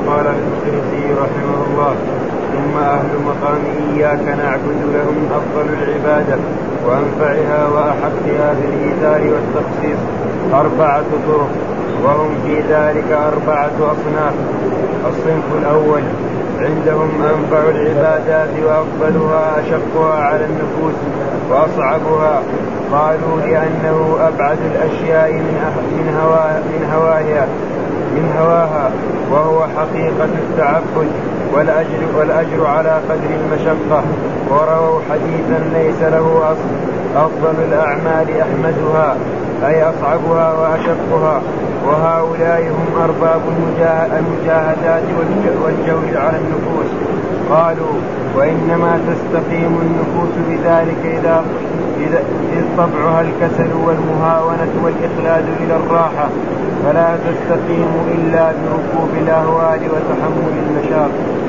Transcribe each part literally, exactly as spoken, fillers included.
قال المقدسي رحمه الله: ثم أهل مقام إياك نعبد لهم أفضل العبادة وأنفعها وأحقها بالإيثار والتخصيص أربعة طرق، وهم في ذلك أربعة أصناف. الصنف الأول عندهم أنفع العبادات وأفضلها أشقها على النفوس وأصعبها، قالوا لأنه أبعد الأشياء من, هوا من, هواها من هواها وهو حقيقة التعبد والأجر, والأجر على قدر المشقة. ورووا حديثا ليس له أصل: أفضل الأعمال أحمدها، أي أصعبها وأشقها. وهؤلاء هم أرباب المجاهدات والجور على النفوس. قالوا: وإنما تستقيم النفوس بذلك إذا إذ طبعها الكسل والمهاونة والإخلاد إلى الراحة، فلا تستقيم إلا بركوب الأهوال وتحمل المشاق.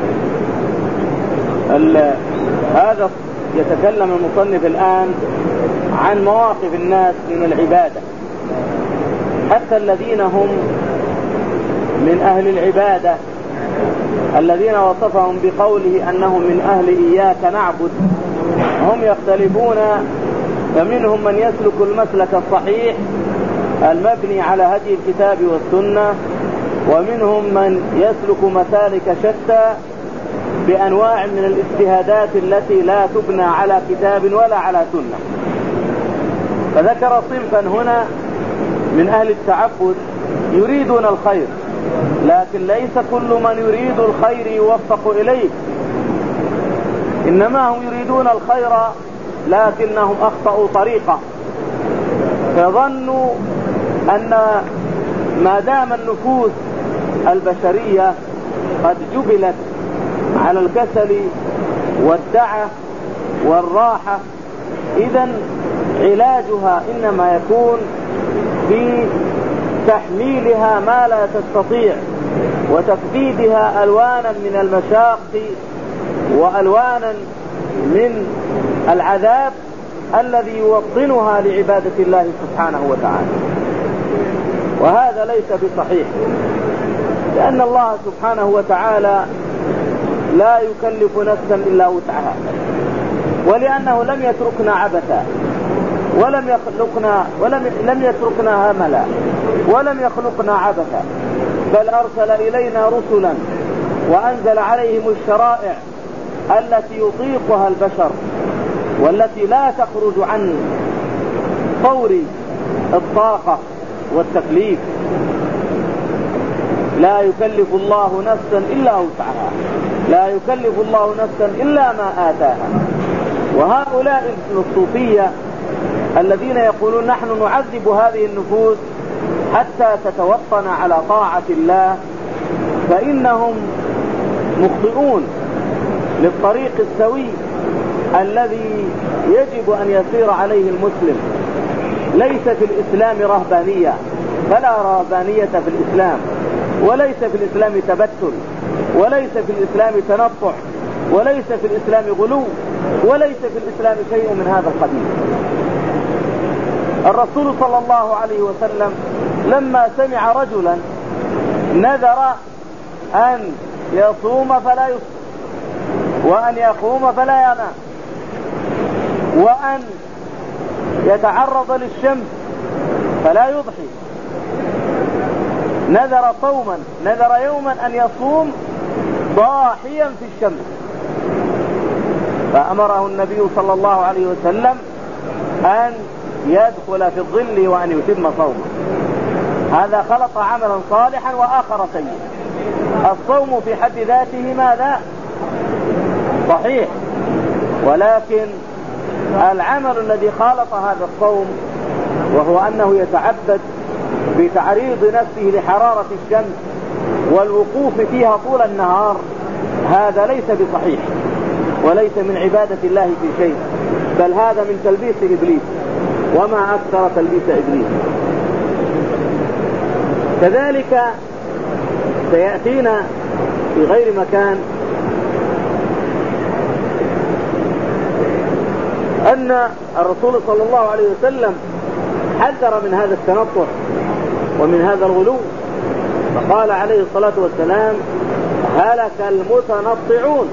هذا يتكلم المصنف الآن عن مواقف الناس من العبادة، حتى الذين هم من أهل العبادة الذين وصفهم بقوله أنهم من أهل إياك نعبد، هم يختلفون، فمنهم من يسلك المسلك الصحيح المبني على هدي الكتاب والسنة، ومنهم من يسلك مسالك شتى بأنواع من الاجتهادات التي لا تبنى على كتاب ولا على سنة. فذكر صنفا هنا من أهل التعبد يريدون الخير، لكن ليس كل من يريد الخير يوفق إليه، إنما هم يريدون الخير لكنهم أخطأوا طريقة، فظنوا أن ما دام النفوس البشرية قد جبلت على الكسل والدعة والراحة، إذن علاجها إنما يكون في تحميلها ما لا تستطيع وتكبيدها ألوانا من المشاق وألوانا من العذاب الذي يوطنها لعبادة الله سبحانه وتعالى. وهذا ليس بصحيح، لأن الله سبحانه وتعالى لا يكلف نفسا إلا وسعها، ولأنه لم يتركنا عبثا ولم يخلقنا ولم لم يتركنا هملا ولم يخلقنا عبثا، بل أرسل إلينا رسلا وأنزل عليهم الشرائع التي يطيقها البشر والتي لا تخرج عن طور الطاقة والتكليف. لا يكلف الله نفسا إلا وسعها، لا يكلف الله نفسا إلا ما آتاها. وهؤلاء الصوفية الذين يقولون نحن نعذب هذه النفوس حتى تتوطن على طاعة الله، فإنهم مخطئون للطريق السوي الذي يجب أن يسير عليه المسلم. ليس في الإسلام رهبانية، فلا رهبانية في الإسلام، وليس في الإسلام تبتل، وليس في الإسلام تنطع، وليس في الإسلام غلو، وليس في الإسلام شيء من هذا القبيل. الرسول صلى الله عليه وسلم لما سمع رجلا نذر أن يصوم فلا يفطر، وأن يقوم فلا ينام، وأن يتعرض للشمس فلا يضحي، نذر صوما، نذر يوما أن يصوم ضاحيا في الشمس، فأمره النبي صلى الله عليه وسلم أن يدخل في الظل وأن يتم صومه. هذا خلط عملا صالحا وآخر سيئا. الصوم في حد ذاته ماذا؟ صحيح، ولكن العمل الذي خالط هذا الصوم وهو أنه يتعبد بتعريض نفسه لحرارة الشمس والوقوف فيها طول النهار، هذا ليس بصحيح وليس من عبادة الله في شيء، بل هذا من تلبيس إبليس، وما أكثر تلبيس إبليس. كذلك سيأتينا في غير مكان أن الرسول صلى الله عليه وسلم حذر من هذا التنطع ومن هذا الغلو، فقال عليه الصلاة والسلام هلك المتنطعون.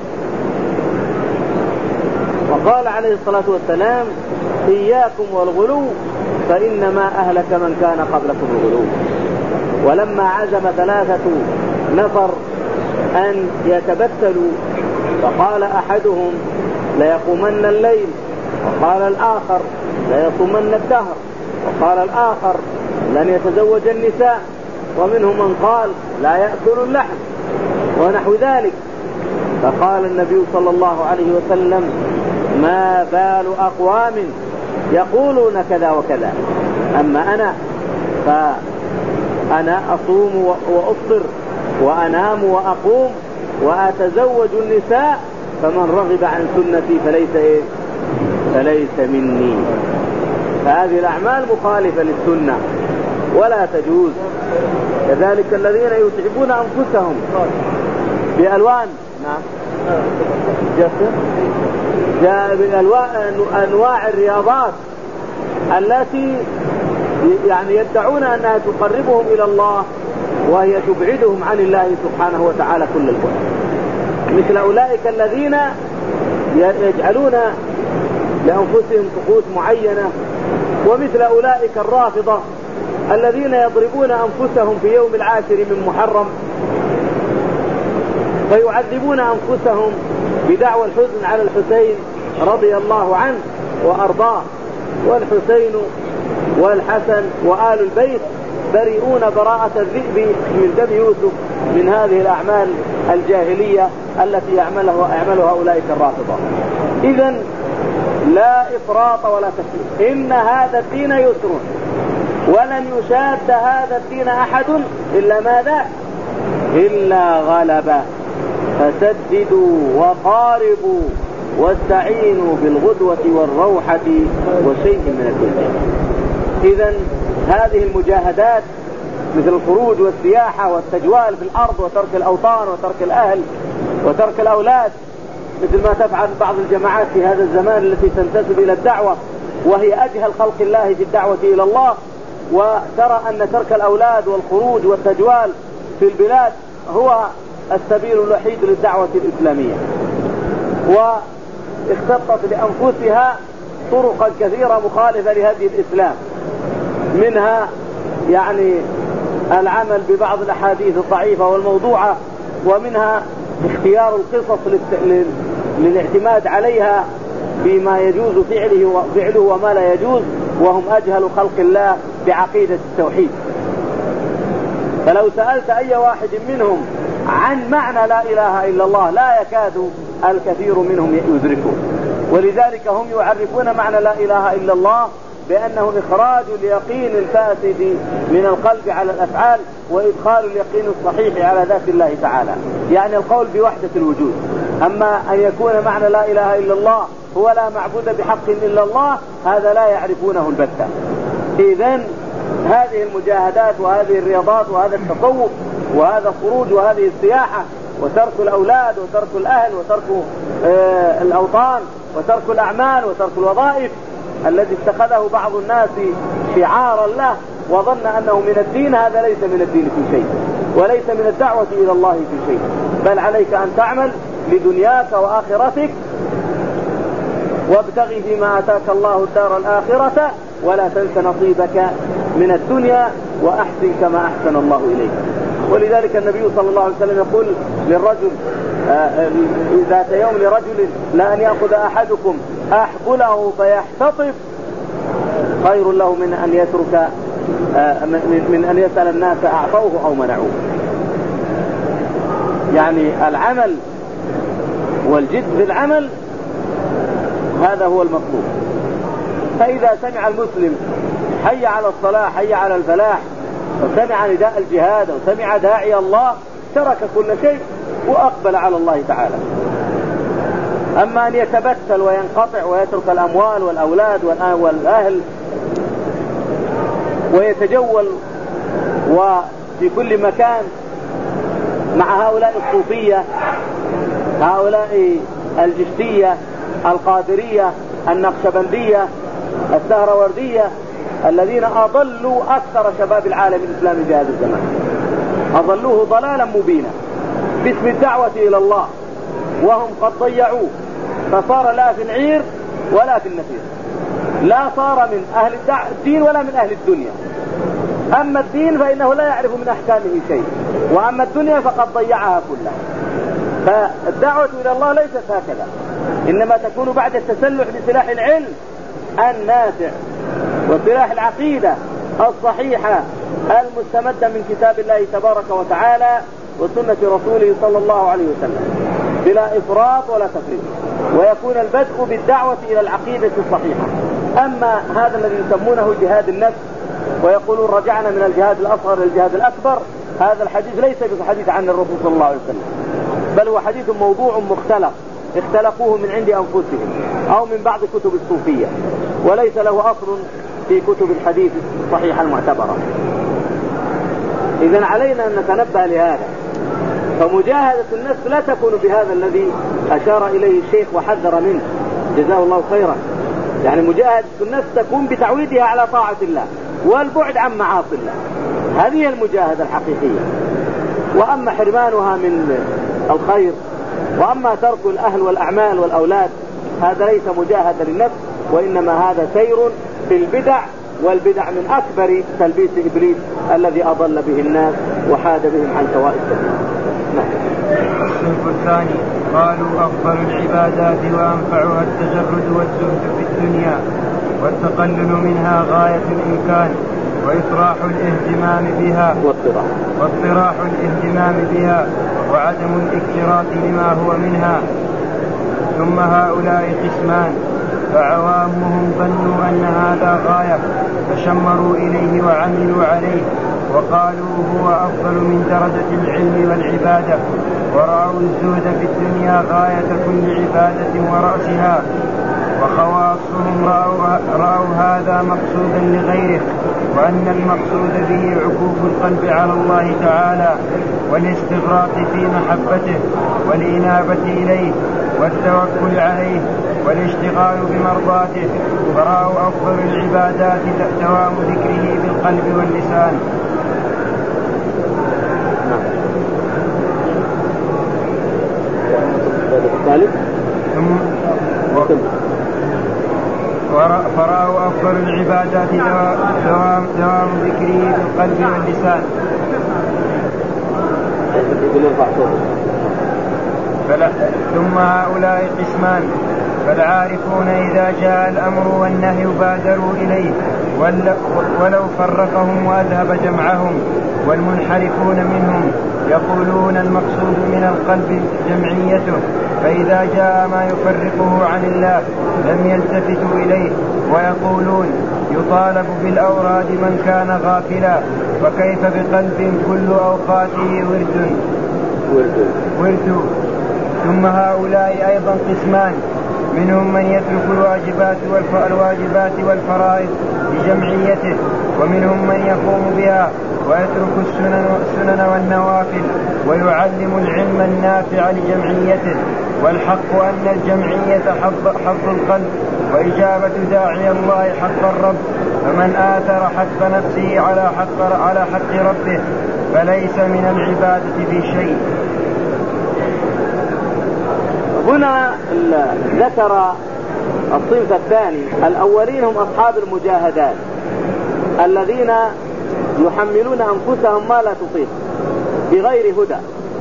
وقال عليه الصلاة والسلام إياكم والغلو فإنما أهلك من كان قبلكم الغلو. ولما عزم ثلاثة نفر أن يتبتلوا فقال أحدهم ليقومن الليل، وقال الآخر ليصومن الدهر، وقال الآخر لن يتزوج النساء، ومنهم من قال لا يأكل اللحم ونحو ذلك. فقال النبي صلى الله عليه وسلم ما بال أقوام يقولون كذا وكذا، أما أنا فأنا أصوم وأفطر وأنام وأقوم وأتزوج النساء، فمن رغب عن سنتي فليس إيه؟ فليس مني. فهذه الأعمال مخالفة للسنة ولا تجوز. كذلك الذين يتعبون أنفسهم بألوان نعم جاء بأنواع الرياضات التي يعني يدعون أنها تقربهم إلى الله وهي تبعدهم عن الله سبحانه وتعالى كل البعد، مثل أولئك الذين يجعلون لأنفسهم طقوس معينة، ومثل أولئك الرافضة الذين يضربون أنفسهم في يوم العاشر من محرم فيعذبون أنفسهم بدعوى الحزن على الحسين رضي الله عنه وأرضاه، والحسين والحسن وآل البيت بريئون براءة الذئب من دم يوسف من هذه الأعمال الجاهلية التي يعملها يعملها أولئك الرافضة. إذن لا إفراط ولا تفريط، إن هذا الدين يسر ولن يشاد هذا الدين أحد إلا ماذا؟ إلا غلبه. فسددوا وقاربوا واستعينوا بالغدوة والروحة وشيء من الدنيا. إذن هذه المجاهدات مثل الخروج والسياحة والتجوال في الأرض وترك الأوطان وترك الأهل وترك الأولاد، مثل ما تفعل بعض الجماعات في هذا الزمان التي تنتسب إلى الدعوة وهي أجهل خلق الله في الدعوة إلى الله، وترى أن ترك الأولاد والخروج والتجوال في البلاد هو السبيل الوحيد للدعوة الإسلامية، واختطت لأنفسها طرقا كثيرة مخالفة لهدي الإسلام، منها يعني العمل ببعض الأحاديث الضعيفة والموضوعة، ومنها اختيار القصص للاعتماد عليها بما يجوز فعله وفعله وما لا يجوز، وهم أجهل خلق الله بعقيدة التوحيد. فلو سألت أي واحد منهم عن معنى لا إله إلا الله لا يكاد الكثير منهم يدركون، ولذلك هم يعرفون معنى لا إله إلا الله بأنه إخراج اليقين الفاسد من القلب على الأفعال وإدخال اليقين الصحيح على ذات الله تعالى، يعني القول بوحدة الوجود. أما أن يكون معنى لا إله إلا الله هو لا معبود بحق إلا الله، هذا لا يعرفونه البتة. إذن هذه المجاهدات وهذه الرياضات وهذا التصوف وهذا الخروج وهذه السياحة وترك الأولاد وترك الأهل وترك آه الأوطان وترك الأعمال وترك الوظائف الذي اتخذه بعض الناس شعارا له وظن أنه من الدين، هذا ليس من الدين في شيء وليس من الدعوة إلى الله في شيء، بل عليك أن تعمل لدنياك وآخرتك وابتغي فيما آتاك الله الدار الآخرة ولا تنس نصيبك من الدنيا وأحسن كما أحسن الله إليك. ولذلك النبي صلى الله عليه وسلم يقول للرجل ذات يوم لرجل لا أن يأخذ أحدكم أحبله فيحتطب خير له من أن يترك من أن يسأل الناس أعطوه أو منعوه. يعني العمل والجد في العمل هذا هو المطلوب. فإذا سمع المسلم حي على الصلاة حي على الفلاح وسمع نداء الجهاد وسمع داعي الله ترك كل شيء وأقبل على الله تعالى. أما أن يتبتل وينقطع ويترك الأموال والأولاد والأهل ويتجول وفي كل مكان مع هؤلاء الصوفية هؤلاء الجشتية القادرية النقشبندية السهروردية الذين أضلوا أكثر شباب العالم الإسلامي في هذا الزمان، أضلوه ضلالا مبينا باسم الدعوة إلى الله، وهم قد ضيعوه، فصار لا في العير ولا في النفير، لا صار من أهل الدين ولا من أهل الدنيا. أما الدين فإنه لا يعرف من أحكامه شيء، وأما الدنيا فقد ضيعها كلها. فالدعوة إلى الله ليست هكذا، إنما تكون بعد التسلح بسلاح العلم النافع وسلاح العقيدة الصحيحة المستمدة من كتاب الله تبارك وتعالى وسنة رسوله صلى الله عليه وسلم بلا إفراط ولا تفريط، ويكون البدء بالدعوة إلى العقيدة الصحيحة. أما هذا الذي يسمونه جهاد النفس ويقولون رجعنا من الجهاد الأصغر إلى الجهاد الأكبر، هذا الحديث ليس بحديث عن الرسول صلى الله عليه وسلم، بل هو حديث موضوع مختلق اختلقوه من عند أنفسهم أو من بعض كتب الصوفية، وليس له أصل في كتب الحديث الصحيحة المعتبرة. إذن علينا أن نتنبه لهذا. فمجاهدة النفس لا تكون بهذا الذي أشار إليه الشيخ وحذر منه جزاه الله خيرا. يعني مجاهدة النفس تكون بتعويدها على طاعة الله والبعد عن معاصي الله، هذه المجاهدة الحقيقية. وأما حرمانها من الخير وأما ترك الأهل والأعمال والأولاد، هذا ليس مجاهدة للنفس، وإنما هذا سير في البدع، والبدع من أكبر تلبيس إبليس الذي أضل به الناس وحاد بهم عن سواء السبيل. الصنف الثاني قالوا أفضل العبادات وأنفعها التجرد والزهد في الدنيا والتقلل منها غاية الإمكان وإطراح الاهتمام بها واطراح واطراح الاهتمام بها وعدم الاكتراث لما هو منها. ثم هؤلاء قسمان، فعوامهم ظنوا أن هذا غاية فشمروا إليه وعملوا عليه وقالوا هو أفضل من درجة العلم والعبادة، ورأوا الزهد في الدنيا غاية كل عبادة ورأسها. وخواصهم رأوا, رأوا هذا مقصودا لغيره، وأن المقصود به عكوف القلب على الله تعالى والاستغراق في محبته والإنابة إليه والتوكل عليه والاشتغال بمرضاته، فرأوا أفضل العبادات دوام ذكره بالقلب واللسان. ثم فرأوا أفضل العبادات دوام, دوام ذكره بالقلب واللسان. فلا ثم هؤلاء قسمان، فالعارفون إذا جاء الأمر والنهي بادروا إليه ولو فرقهم وأذهب جمعهم، والمنحرفون منهم يقولون المقصود من القلب جمعيته، فإذا جاء ما يفرقه عن الله لم يلتفتوا إليه، ويقولون يطالب بالأوراد من كان غافلا، فكيف بقلب كل أوقاته ورد ورد, ورد. ثم هؤلاء أيضا قسمان، منهم من يترك الواجبات والواجبات والفرائض بجمعيته، ومنهم من يقوم بها ويترك السنن, السنن والنوافل ويعلم العلم النافع لجمعيته. والحق أن الجمعية حظ القلب وإجابة داعي الله حق الرب، فمن آثر حق نفسه على حق, على حق ربه فليس من العبادة في شيء. هنا ذكر الصنف الثاني، الأولين هم أصحاب المجاهدات الذين يحملون أنفسهم ما لا تطيق بغير هدى.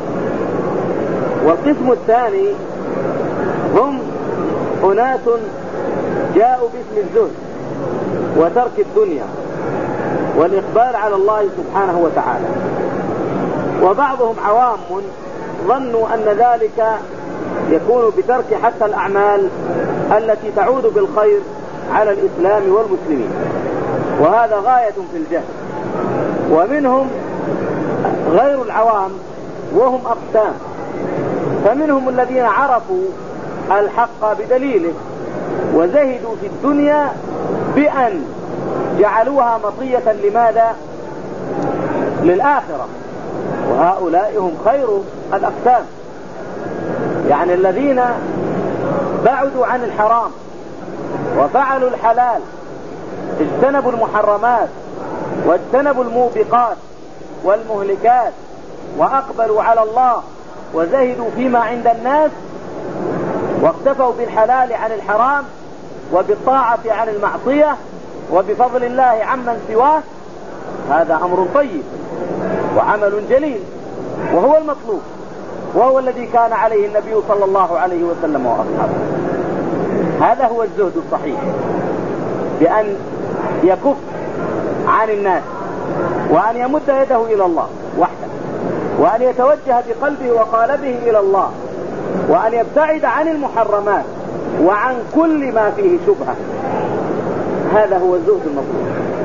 والقسم الثاني هم أناس جاءوا باسم الزهد وترك الدنيا والإقبال على الله سبحانه وتعالى، وبعضهم عوام ظنوا أن ذلك يكون بترك حتى الأعمال التي تعود بالخير على الإسلام والمسلمين، وهذا غاية في الجهل. ومنهم غير العوام وهم أقسام، فمنهم الذين عرفوا الحق بدليله وزهدوا في الدنيا بأن جعلوها مطية لماذا؟ للآخرة، وهؤلاء هم خير الأقسام، يعني الذين بعدوا عن الحرام وفعلوا الحلال، اجتنبوا المحرمات واجتنبوا الموبقات والمهلكات وأقبلوا على الله وزهدوا فيما عند الناس واكتفوا بالحلال عن الحرام وبالطاعة عن المعصية وبفضل الله عمن سواه، هذا أمر طيب وعمل جليل وهو المطلوب، وهو الذي كان عليه النبي صلى الله عليه وسلم وأصحابه. هذا هو الزهد الصحيح، بأن يكف عن الناس وأن يمد يده إلى الله وحده، وأن يتوجه بقلبه وقالبه إلى الله، وأن يبتعد عن المحرمات وعن كل ما فيه شبهة. هذا هو الزهد المطلوب.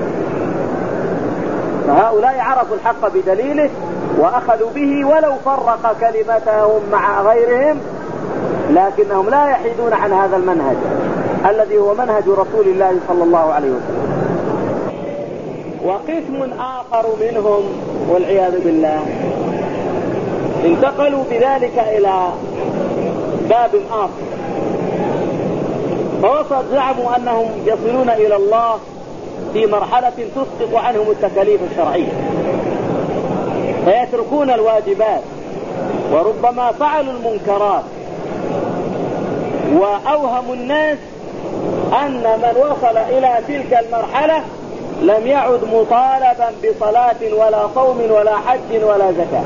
فهؤلاء عرفوا الحق بدليله وأخذوا به ولو فرق كلمتهم مع غيرهم، لكنهم لا يحيدون عن هذا المنهج الذي هو منهج رسول الله صلى الله عليه وسلم. وقسم آخر منهم والعياذ بالله انتقلوا بذلك إلى باب آخر، فوصل زعموا أنهم يصلون إلى الله في مرحلة تسقط عنهم التكاليف الشرعية، فيتركون الواجبات وربما فعلوا المنكرات، وأوهموا الناس أن من وصل إلى تلك المرحلة لم يعد مطالبا بصلاة ولا صوم ولا حج ولا زكاة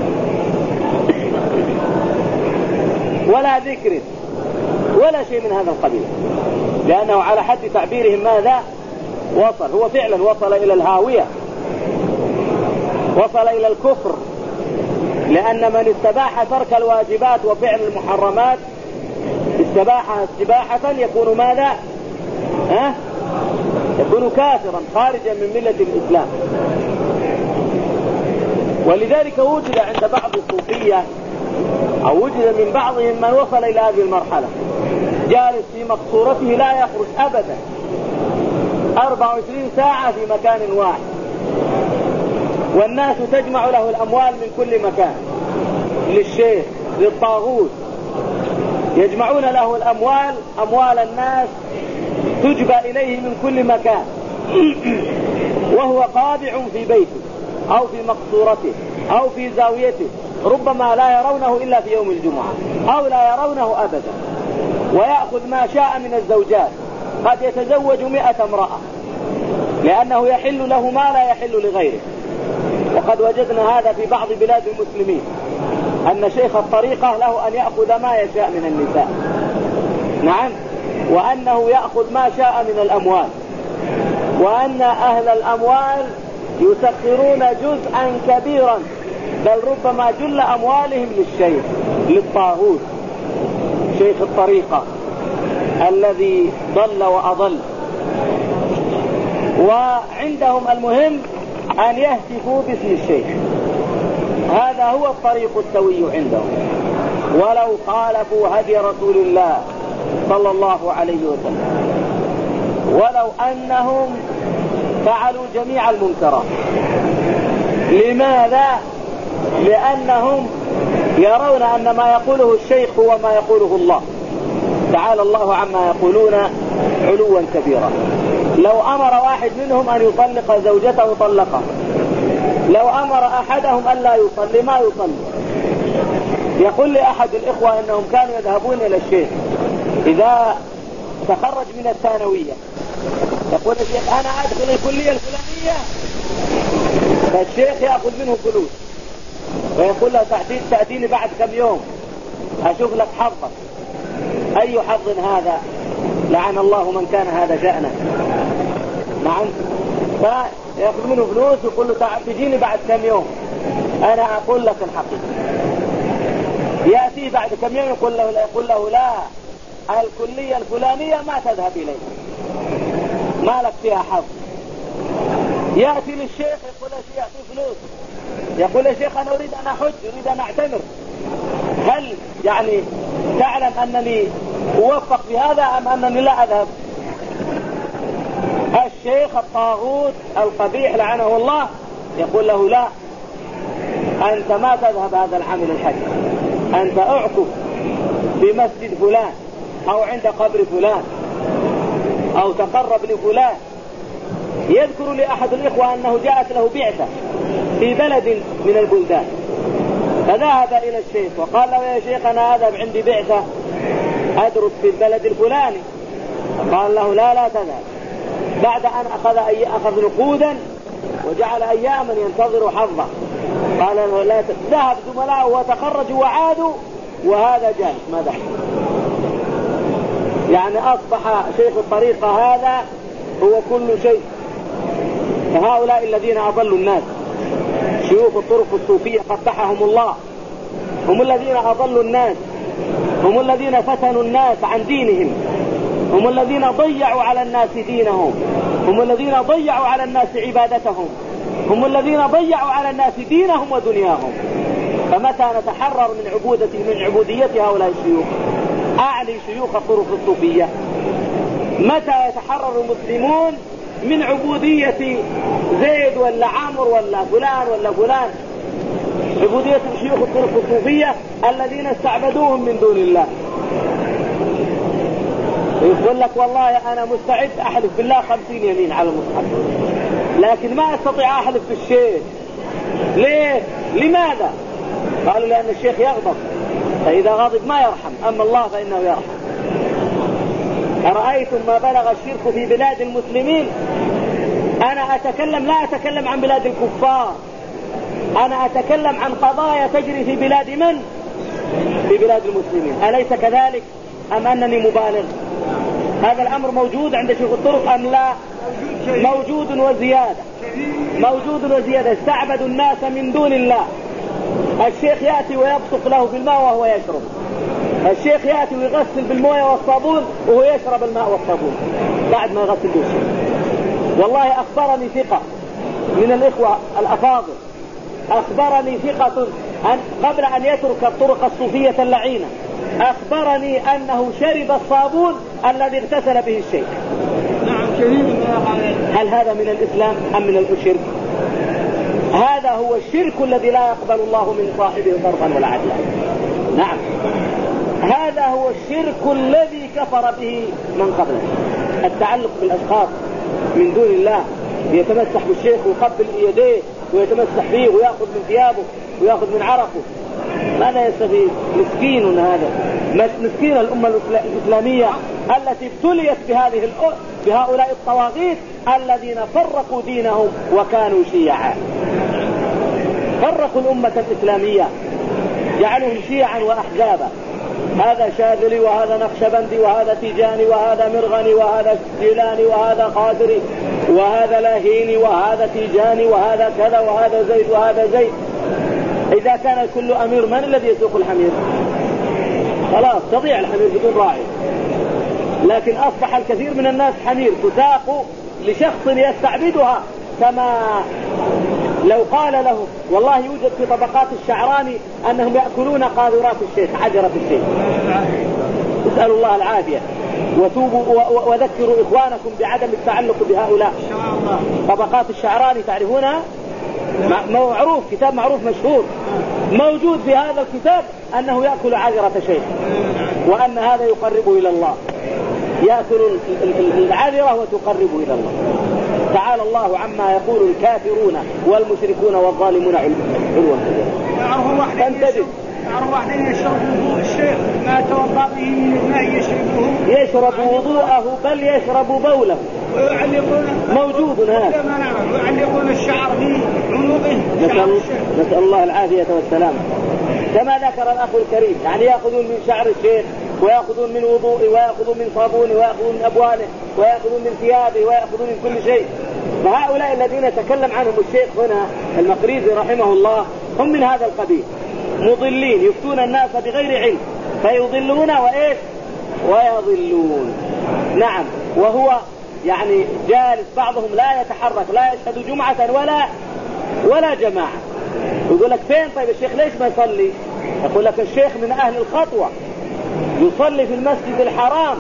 ولا ذكر ولا شيء من هذا القبيل، لأنه على حد تعبيرهم ماذا وصل؟ هو فعلا وصل إلى الهاوية، وصل إلى الكفر، لأن من استباح ترك الواجبات وفعل المحرمات استباح استباحة يكون ماذا؟ ها؟ يكون كافرا خارجا من ملة الإسلام. ولذلك وجد عند بعض الصوفية أو وجد من بعضهم من وصل إلى هذه المرحلة جالس في مقصورته لا يخرج أبدا أربع وعشرين ساعة في مكان واحد، والناس تجمع له الأموال من كل مكان، للشيخ للطاغوت يجمعون له الأموال، أموال الناس تجبى إليه من كل مكان، وهو قابع في بيته أو في مقصورته أو في زاويته، ربما لا يرونه إلا في يوم الجمعة أو لا يرونه أبدا، ويأخذ ما شاء من الزوجات، قد يتزوج مئة امرأة لأنه يحل له ما لا يحل لغيره. وقد وجدنا هذا في بعض بلاد المسلمين، أن شيخ الطريقة له أن يأخذ ما يشاء من النساء، نعم، وأنه يأخذ ما شاء من الأموال، وأن أهل الأموال يسخرون جزءا كبيرا بل ربما جل أموالهم للشيخ للطاغوت شيخ الطريقة الذي ضل وأضل. وعندهم المهم أن يهتفوا باسم الشيخ، هذا هو الطريق السوي عندهم، ولو خالفوا هدي رسول الله صلى الله عليه وسلم، ولو أنهم فعلوا جميع المنكرات. لماذا؟ لأنهم يرون أن ما يقوله الشيخ هو ما يقوله الله تعالى الله عما يقولون علوا كبيرا. لو أمر واحد منهم أن يطلق زوجته طلقها، لو أمر أحدهم أن لا يصلي ما يصلي. يقول لي أحد الإخوة أنهم كانوا يذهبون إلى الشيخ إذا تخرج من الثانوية، يقول الشيخ أنا أدخل الكلية الفلانية، فالشيخ يأخذ منه فلوس ويقول له تأتيني بعد كم يوم أشوف لك حظك. أي حظ هذا؟ لعن الله من كان هذا شأنه. نعم، فيأخذ منه فلوس ويقول له تجيني بعد كم يوم أنا أقول لك الحقيقة. يأتي بعد كم يوم يقول له, يقول له لا، الكلية الفلانية ما تذهب إليه، ما لك فيها حظ. يأتي للشيخ يقول له يأتي فلوس، يقول يا شيخ أنا أريد أن أحج، أريد أن أعتمر، هل يعني تعلم أنني أوفق في هذا أم أنني لا أذهب؟ الشيخ الطاغوت القبيح لعنه الله يقول له لا، أنت ما تذهب هذا العمل الحج، أنت أعكف في مسجد فلان أو عند قبر فلان أو تقرب لفلان. يذكر لأحد الإخوة أنه جاءت له بعثة في بلد من البلدان، فذهب إلى الشيخ وقال له يا شيخ أنا أذهب عندي بعثة أدرس في البلد الفلاني. قال له لا لا تذهب. بعد أن أخذ, أي أخذ نقودا وجعل أياما ينتظر حظه قال له لا تذهب. زملائه وتخرجوا وعادوا وهذا جالس ما ذهب. يعني أصبح شيخ الطريقة هذا هو كل شيء. فهؤلاء الذين أضلوا الناس شيوخ الطرق الصوفية قبحهم الله، هم الذين أضلوا الناس، هم الذين فتنوا الناس عن دينهم، هم الذين ضيعوا على الناس دينهم، هم الذين ضيعوا على الناس عبادتهم، هم الذين ضيعوا على الناس دينهم ودنياهم. فمتى نتحرر من عبودة من عبودية هؤلاء الشيوخ؟ أعني شيوخ الطرق الصوفية. متى يتحرر المسلمون من عبودية زيد ولا عمرو ولا فلان ولا فلان؟ عبودية شيوخ الطرق الصوفية الذين استعبدوهم من دون الله. يقول لك والله أنا مستعد أحلف بالله خمسين يمين على المصحف لكن ما أستطيع أحلف بالشيخ. ليه؟ لماذا؟ قالوا لأن الشيخ يغضب، فإذا غضب ما يرحم، أما الله فإنه يرحم. أرأيتم ما بلغ الشرك في بلاد المسلمين؟ أنا أتكلم لا أتكلم عن بلاد الكفار، أنا أتكلم عن قضايا تجري في بلاد من؟ في بلاد المسلمين. أليس كذلك أم أنني مبالغ؟ هذا الأمر موجود عند شيوخ الطرق أم لا؟ موجود وزيادة، موجود وزيادة. استعبدوا الناس من دون الله. الشيخ يأتي ويبصق له بالماء وهو يشرب، الشيخ يأتي ويغسل بالمويه والصابون وهو يشرب الماء والصابون بعد ما يغسل بالشيء. والله أخبرني ثقة من الإخوة الأفاضل، أخبرني ثقة أن قبل أن يترك الطرق الصوفية اللعينة أخبرني أنه شرب الصابون الذي اغتسل به الشيخ. نعم كريم. هل هذا من الإسلام أم من الشرك؟ هذا هو الشرك الذي لا يقبل الله من صاحبه صرفا ولا عدلا. نعم، هذا هو الشرك الذي كفر به من قبله. التعلق بالأشخاص من دون الله، يتمسح بالشيخ ويقبل يديه ويتمسح فيه ويأخذ من ثيابه ويأخذ من عرقه. ماذا يستفيد؟ مسكين هذا، مسكين الأمة الإسلامية التي ابتليت بهذه بهؤلاء الطواغيت الذين فرقوا دينهم وكانوا شيعا، فرقوا الأمة الإسلامية، جعلهم شيعا وأحزابا. هذا شاذلي وهذا نقشبندي وهذا تيجاني وهذا مرغني وهذا جيلاني وهذا قادري وهذا لاهيني وهذا تيجاني وهذا كذا وهذا زيد وهذا زيد. إذا كان كل أمير من الذي يسوق الحمير؟ خلاص تضيع الحمير بدون راعي. لكن أصبح الكثير من الناس حمير تساق لشخص يستعبدها. كما لو قال له والله يوجد في طبقات الشعراني أنهم يأكلون قاذورات الشيخ، عجرة الشيخ، اسألوا الله العافية وتوبوا وذكروا إخوانكم بعدم التعلق بهؤلاء. طبقات الشعراني تعرفونها؟ معروف، كتاب معروف مشهور، موجود في هذا الكتاب أنه يأكل عجرة شيخ وأن هذا يقربه إلى الله، يأكل العذرة وتقربه إلى الله. تعالى الله عما يقول الكافرون والمشركون والظالمون علوا. فانتبه. يعرف واحد يشرب وضوء الشيخ ما توضأ به من الماء يشربه، يشرب وضوءه بل يشرب بوله، ويعلقون موجود هذا، ويعلقون الشعر في عنقه. نسأل, نسأل الله العافية والسلامة. كما ذكر الأخ الكريم، يعني يأخذون من شعر الشيخ ويأخذون من وضوءه ويأخذون من صابونه ويأخذون من أبوانه ويأخذون من ثيابه ويأخذون من كل شيء. فهؤلاء الذين تكلم عنهم الشيخ هنا المقريزي رحمه الله هم من هذا القبيل، مضلين يفتون الناس بغير علم فيضلون وإيش ويضلون. نعم، وهو يعني جالس، بعضهم لا يتحرك، لا يشهد جمعة ولا ولا جماعة. يقول لك فين طيب الشيخ ليش ما يصلي؟ يقول لك الشيخ من أهل الخطوة، يصلي في المسجد الحرام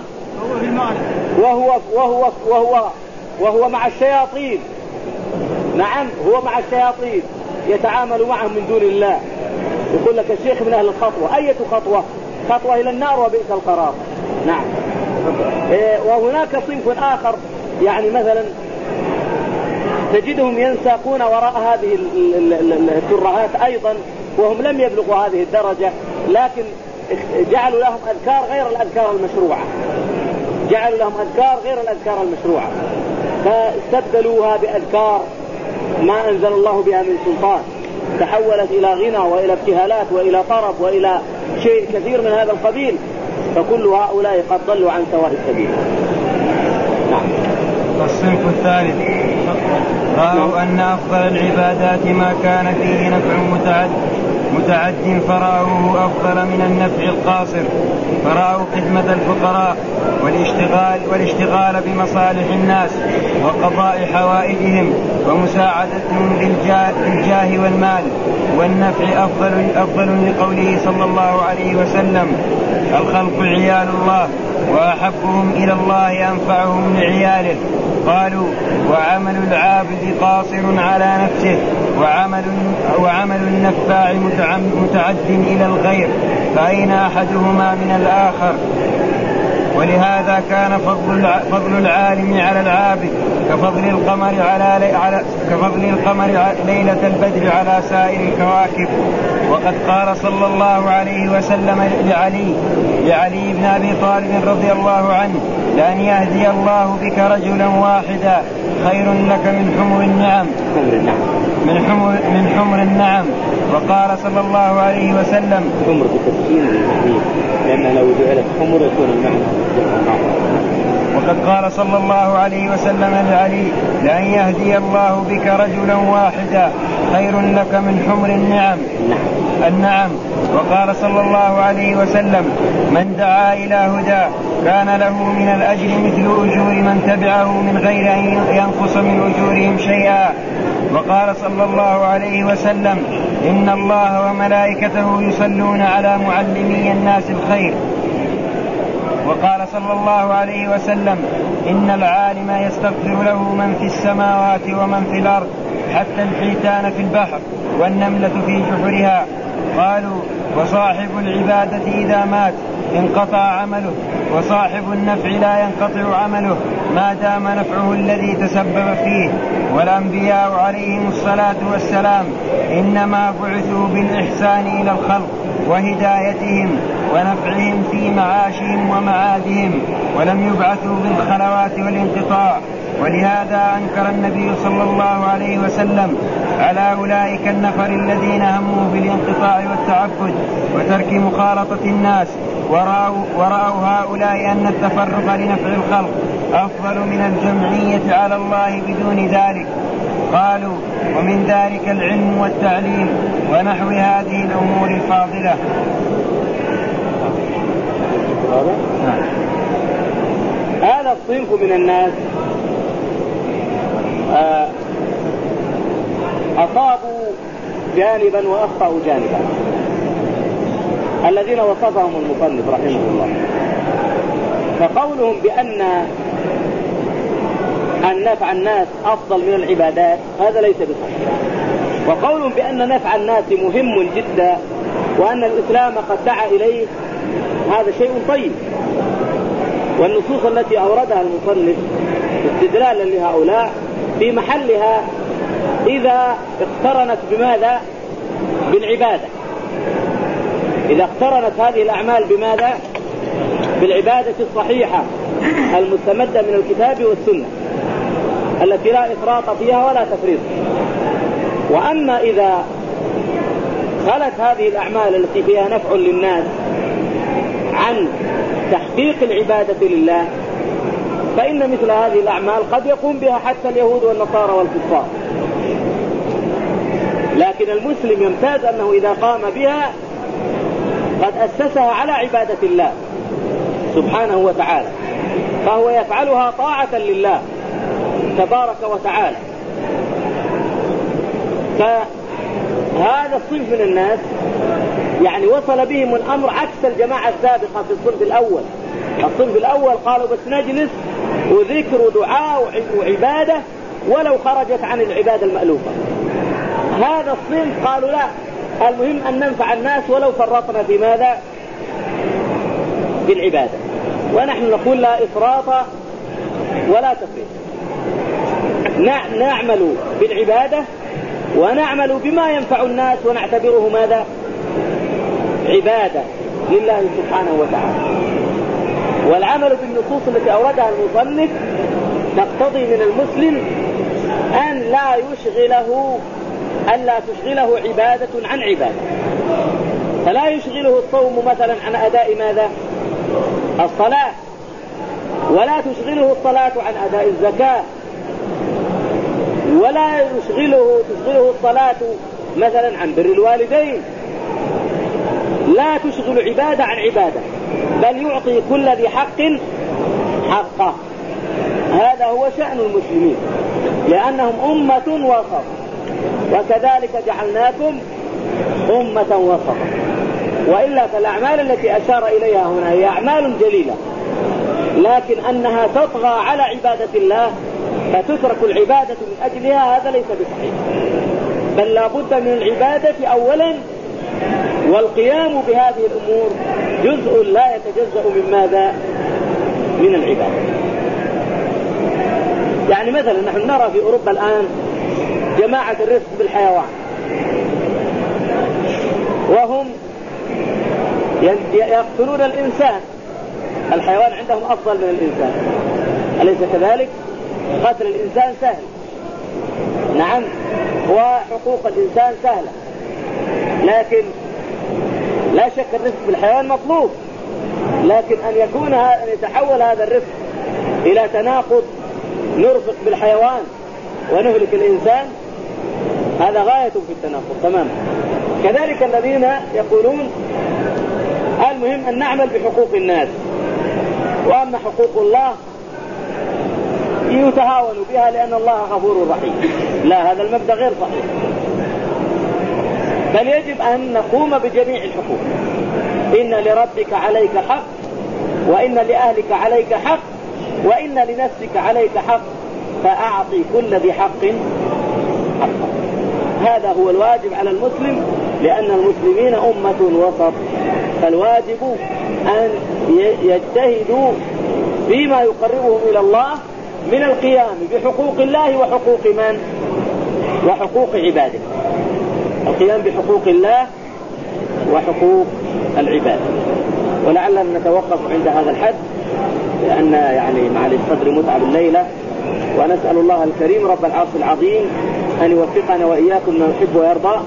وهو وهو وهو وهو مع الشياطين. نعم، هو مع الشياطين يتعامل معهم من دون الله. يقول لك الشيخ من أهل الخطوة. أية خطوة؟ خطوة إلى النار وبئس القرار. نعم. إيه، وهناك صنف آخر يعني مثلا تجدهم ينساقون وراء هذه الترهات أيضا وهم لم يبلغوا هذه الدرجة، لكن جعلوا لهم أذكار غير الأذكار المشروعة، جعلوا لهم أذكار غير الأذكار المشروعة، فاستبدلوها بأذكار ما أنزل الله بها من سلطان، تحولت إلى غنى وإلى ابتهالات وإلى طرب وإلى شيء كثير من هذا القبيل، فكل هؤلاء قد ضلوا عن سواء السبيل. نعم. الصنف الثالث رأوا أن أفضل العبادات ما كان فيه نفع متعد متعد فرأوه أفضل من النفع القاصر، فرأوا خدمة الفقراء والاشتغال, والاشتغال بمصالح الناس وقضاء حوائجهم ومساعدتهم بالجاه والمال والنفع أفضل, أفضل لقوله صلى الله عليه وسلم: الخلق عيال الله وأحبهم إلى الله أنفعهم لعياله. قالوا: وعمل العابد قاصر على نفسه وعمل, وعمل النفاع متعد إلى الغير، فأين أحدهما من الآخر؟ ولهذا كان فضل, فضل العالم على العابد كفضل القمر على, على كفضل القمر ليلة البدر على سائر الكواكب. وقد قال صلى الله عليه وسلم لعلي لعلي بن أبي طالب رضي الله عنه: لأن يهدي الله بك رجلا واحدا خير لك من حمر النعم من حمر, من حمر النعم. وقال صلى الله عليه وسلم: حمر بتسكين لأن لو جعلت حمر يكون المعنى. وقد قال صلى الله عليه وسلم لعلي: لأن يهدي الله بك رجلا واحدا خير لك من حمر النعم النعم. وقال صلى الله عليه وسلم: من دعا إلى هدى كان له من الأجر مثل أجور من تبعه من غير أن ينقص من أجورهم شيئا. وقال صلى الله عليه وسلم: إن الله وملائكته يصلون على معلمي الناس الخير. وقال صلى الله عليه وسلم: إن العالم يستغفر له من في السماوات ومن في الأرض حتى الحيتان في البحر والنملة في جحرها. قالوا: وصاحب العبادة إذا مات انقطع عمله، وصاحب النفع لا ينقطع عمله ما دام نفعه الذي تسبب فيه. والأنبياء عليهم الصلاة والسلام إنما بعثوا بالإحسان إلى الخلق وهدايتهم ونفعهم في معاشهم ومعادهم، ولم يبعثوا بالخلوات والانقطاع. ولهذا أنكر النبي صلى الله عليه وسلم على أولئك النفر الذين هموا بالانقطاع والتعبد وترك مخالطة الناس، ورأوا, ورأوا هؤلاء أن التفرغ لنفع الخلق أفضل من الجمعية على الله بدون ذلك. قالوا: ومن ذلك العلم والتعليم ونحو هذه الأمور الفاضلة. هذا الصنف من الناس أصابوا جانبا وأخطأوا جانبا، الذين وصفهم المصنف رحمه الله. فقولهم بأن أن نفع الناس أفضل من العبادات هذا ليس بصحيح، وقولهم بأن نفع الناس مهم جدا وأن الإسلام قد دعا إليه هذا شيء طيب. والنصوص التي أوردها المصنف استدلالا لهؤلاء في محلها إذا اقترنت بماذا؟ بالعبادة. إذا اقترنت هذه الأعمال بماذا؟ بالعبادة الصحيحة المستمدة من الكتاب والسنة التي لا إفراط فيها ولا تفريط. وأما إذا خلت هذه الأعمال التي فيها نفع للناس عن تحقيق العبادة لله فإن مثل هذه الأعمال قد يقوم بها حتى اليهود والنصارى والكفار، لكن المسلم يمتاز أنه إذا قام بها قد أسسها على عبادة الله سبحانه وتعالى، فهو يفعلها طاعة لله تبارك وتعالى. فهذا الصنف من الناس يعني وصل بهم الأمر عكس الجماعة السابقة في الصنف الأول. الصنف الأول قالوا بس نجلس وذكر ودعاء وعبادة ولو خرجت عن العبادة المألوفة. هذا الصنف قالوا لا، المهم أن ننفع الناس ولو فرطنا في ماذا؟ في العبادة. ونحن نقول لا إفراط ولا تفريط، نعمل بالعبادة ونعمل بما ينفع الناس ونعتبره ماذا؟ عبادة لله سبحانه وتعالى. والعمل بالنصوص التي أوردها المصنف تقتضي من المسلم أن لا يشغله أن لا تشغله عبادة عن عبادة. فلا يشغله الصوم مثلا عن أداء ماذا؟ الصلاة، ولا تشغله الصلاة عن أداء الزكاة، ولا يشغله تشغله الصلاة مثلا عن بر الوالدين. لا تشغل عبادة عن عبادة، بل يعطي كل ذي حق حقه. هذا هو شأن المسلمين، لأنهم أمة وسط، وكذلك جعلناكم أمة وسطا. وإلا فالأعمال التي أشار إليها هنا هي أعمال جليلة، لكن أنها تطغى على عبادة الله فتترك العبادة من أجلها، هذا ليس بصحيح. بل لا بد من العبادة أولا، والقيام بهذه الأمور جزء لا يتجزأ من ماذا؟ من العبادة. يعني مثلا نحن نرى في أوروبا الآن جماعة الرفق بالحيوان، وهم يقتلون الإنسان. الحيوان عندهم أفضل من الإنسان، أليس كذلك؟ قتل الإنسان سهل، نعم، وحقوق الإنسان سهلة، لكن لا شك الرفق بالحيوان مطلوب. لكن أن يكون أن يتحول هذا الرفق إلى تناقض، نرفق بالحيوان ونهلك الإنسان، هذا غاية في التناقض تماما. كذلك الذين يقولون المهم أن نعمل بحقوق الناس، وأما حقوق الله يتهاون بها لأن الله غفور رحيم. لا، هذا المبدأ غير صحيح، بل يجب أن نقوم بجميع الحقوق. إن لربك عليك حق، وإن لأهلك عليك حق، وإن لنفسك عليك حق، فأعطي كل ذي حق حقه. هذا هو الواجب على المسلم، لأن المسلمين أمة وسط، فالواجب أن يجتهدوا فيما يقربهم إلى الله من القيام بحقوق الله وحقوق من؟ وحقوق عباده. القيام بحقوق الله وحقوق العباد. ولعلنا نتوقف عند هذا الحد، لأن يعني معلش صدري متعب الليلة، ونسأل الله الكريم رب العرش العظيم أن يوفقنا وإياكم ما يحب ويرضى.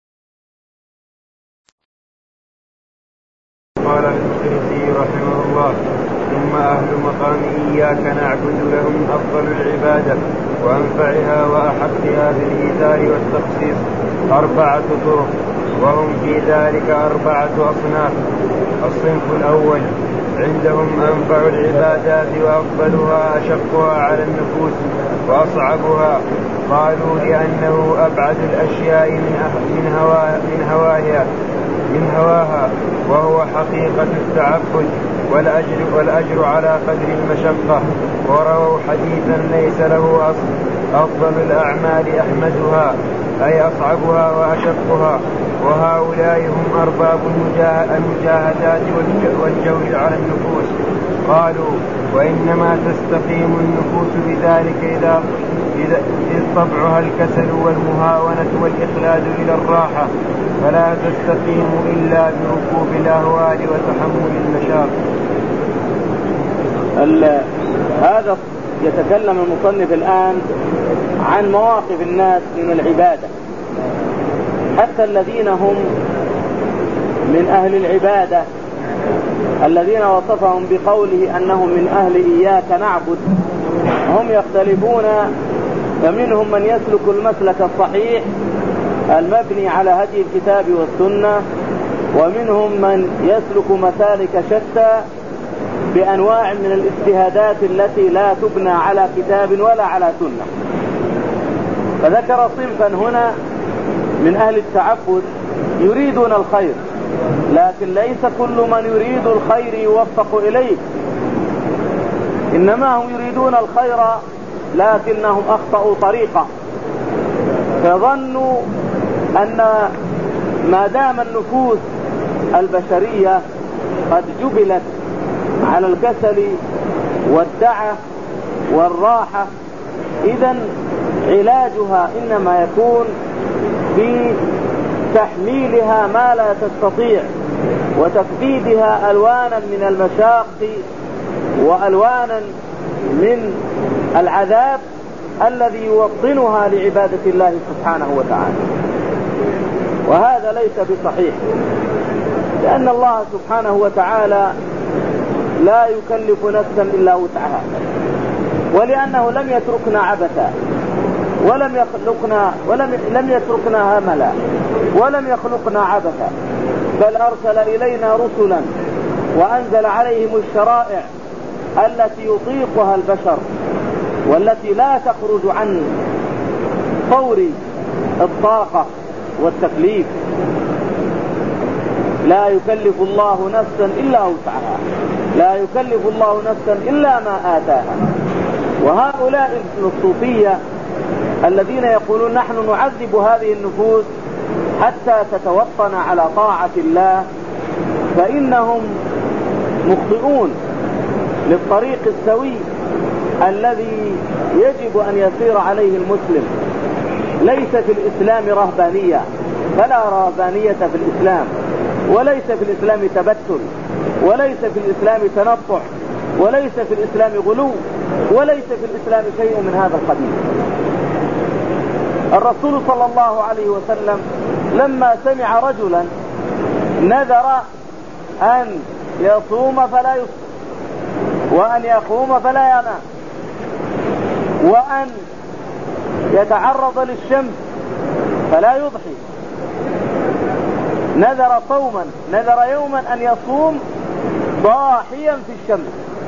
قال المسلمي رحمه الله: ثم أهل مقام إياك نعبد لهم أفضل العبادة وأنفعها وأحقها بالإيثار والتخصيص أربعة طرق، وهم في ذلك أربعة أصناف. الصنف الأول عندهم أنفع العبادات وأفضلها أشقها على النفوس وأصعبها، قالوا لأنه أبعد الأشياء من هواها من هواها من هواها وهو حقيقة التعبد والأجر, والأجر على قدر المشقة. ورووا حديثا ليس له أصل: أفضل الأعمال أحمدها، أي أصعبها وأشقها. وهؤلاء هم أرباب المجاهدات والجور على النفوس. قالوا: وإنما تستقيم النفوس بذلك إذا إذ طبعها الكسل والمهاونة والإخلاد إلى الراحة، فلا تستقيم إلا بركوب الأهوال وتحمل المشاق. هذا يتكلم المصنف الآن عن مواقف الناس من العبادة، حتى الذين هم من أهل العبادة الذين وصفهم بقوله أنهم من أهل إياك نعبد، هم يختلفون، فمنهم من يسلك المسلك الصحيح المبني على هدي الكتاب والسنة، ومنهم من يسلك مسالك شتى بأنواع من الاجتهادات التي لا تبنى على كتاب ولا على سنة. فذكر صنفا هنا من أهل التعبد يريدون الخير، لكن ليس كل من يريد الخير يوفق إليه، إنما هم يريدون الخير لكنهم أخطأوا طريقة، فظنوا أن ما دام النفوس البشرية قد جبلت على الكسل والدعة والراحة، إذن علاجها إنما يكون في تحميلها ما لا تستطيع وتكبيدها ألوانا من المشاق وألوانا من العذاب الذي يوطنها لعبادة الله سبحانه وتعالى. وهذا ليس بصحيح، لأن الله سبحانه وتعالى لا يكلف نفسا إلا وسعها، ولأنه لم يتركنا عبثا ولم يخلقنا ولم لم يتركنا هملا ولم يخلقنا عبثا، بل أرسل إلينا رسلا وأنزل عليهم الشرائع التي يطيقها البشر والتي لا تخرج عن طور الطاقة والتكليف. لا يكلف الله نفسا إلا وسعها، لا يكلف الله نفسا إلا ما آتاها. وهؤلاء الصوفية الذين يقولون نحن نعذب هذه النفوس حتى تتوطن على طاعة الله، فإنهم مخطئون للطريق السوي الذي يجب أن يسير عليه المسلم. ليس في الإسلام رهبانية، فلا رهبانية في الإسلام، وليس في الإسلام تبتل، وليس في الإسلام تنطع، وليس في الإسلام غلو، وليس في الإسلام شيء من هذا القبيل. الرسول صلى الله عليه وسلم لما سمع رجلا نذر أن يصوم فلا يفطر، وأن يقوم فلا ينام، وأن يتعرض للشمس فلا يضحي، نذر صوما، نذر يوما أن يصوم ضاحيا في الشمس،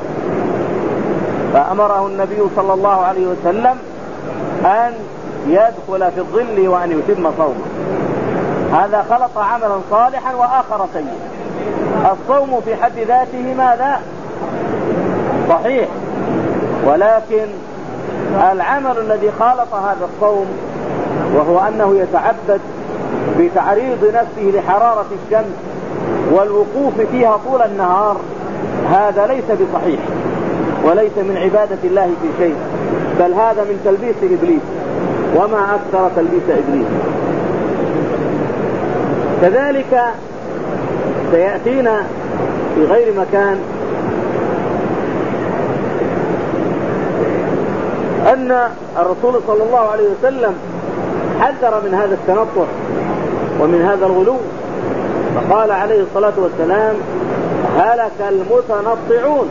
فأمره النبي صلى الله عليه وسلم أن يدخل في الظل وأن يتم صومه. هذا خلط عملا صالحا وآخر سيء. الصوم في حد ذاته ماذا؟ صحيح، ولكن العمل الذي خالط هذا الصوم وهو أنه يتعبد بتعريض نفسه لحرارة الشمس والوقوف فيها طول النهار، هذا ليس بصحيح وليس من عبادة الله في شيء، بل هذا من تلبيس إبليس، وما أكثر تلبيس إبليس. كذلك سيأتينا في غير مكان أن الرسول صلى الله عليه وسلم حذر من هذا التنطع ومن هذا الغلو، فقال عليه الصلاة والسلام: هلك المتنطعون.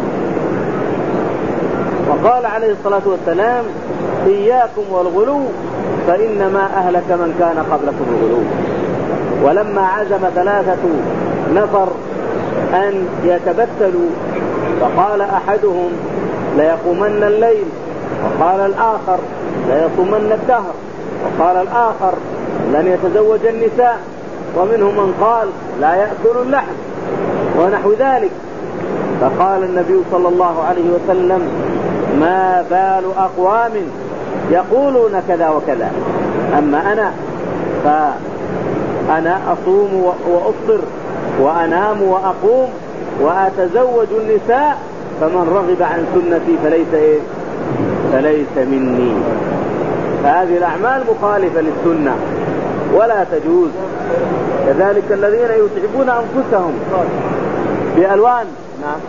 وقال عليه الصلاة والسلام: إياكم والغلو فإنما أهلك من كان قبلكم الغلو. ولما عزم ثلاثة نفر أن يتبتلوا فقال أحدهم: ليقومن الليل، وقال الآخر: ليصومن الدهر، وقال الآخر: لن يتزوج النساء، ومنهم من قال: لا يأكل اللحم، ونحو ذلك. فقال النبي صلى الله عليه وسلم: ما بال أقوام يقولون كذا وكذا، أما أنا فأنا أصوم وأفطر وأنام وأقوم وأتزوج النساء، فمن رغب عن سنتي فليس إيه؟ فليس مني. فهذه الأعمال مخالفة للسنة ولا تجوز. كذلك الذين يتعبون أنفسهم بألوان نعم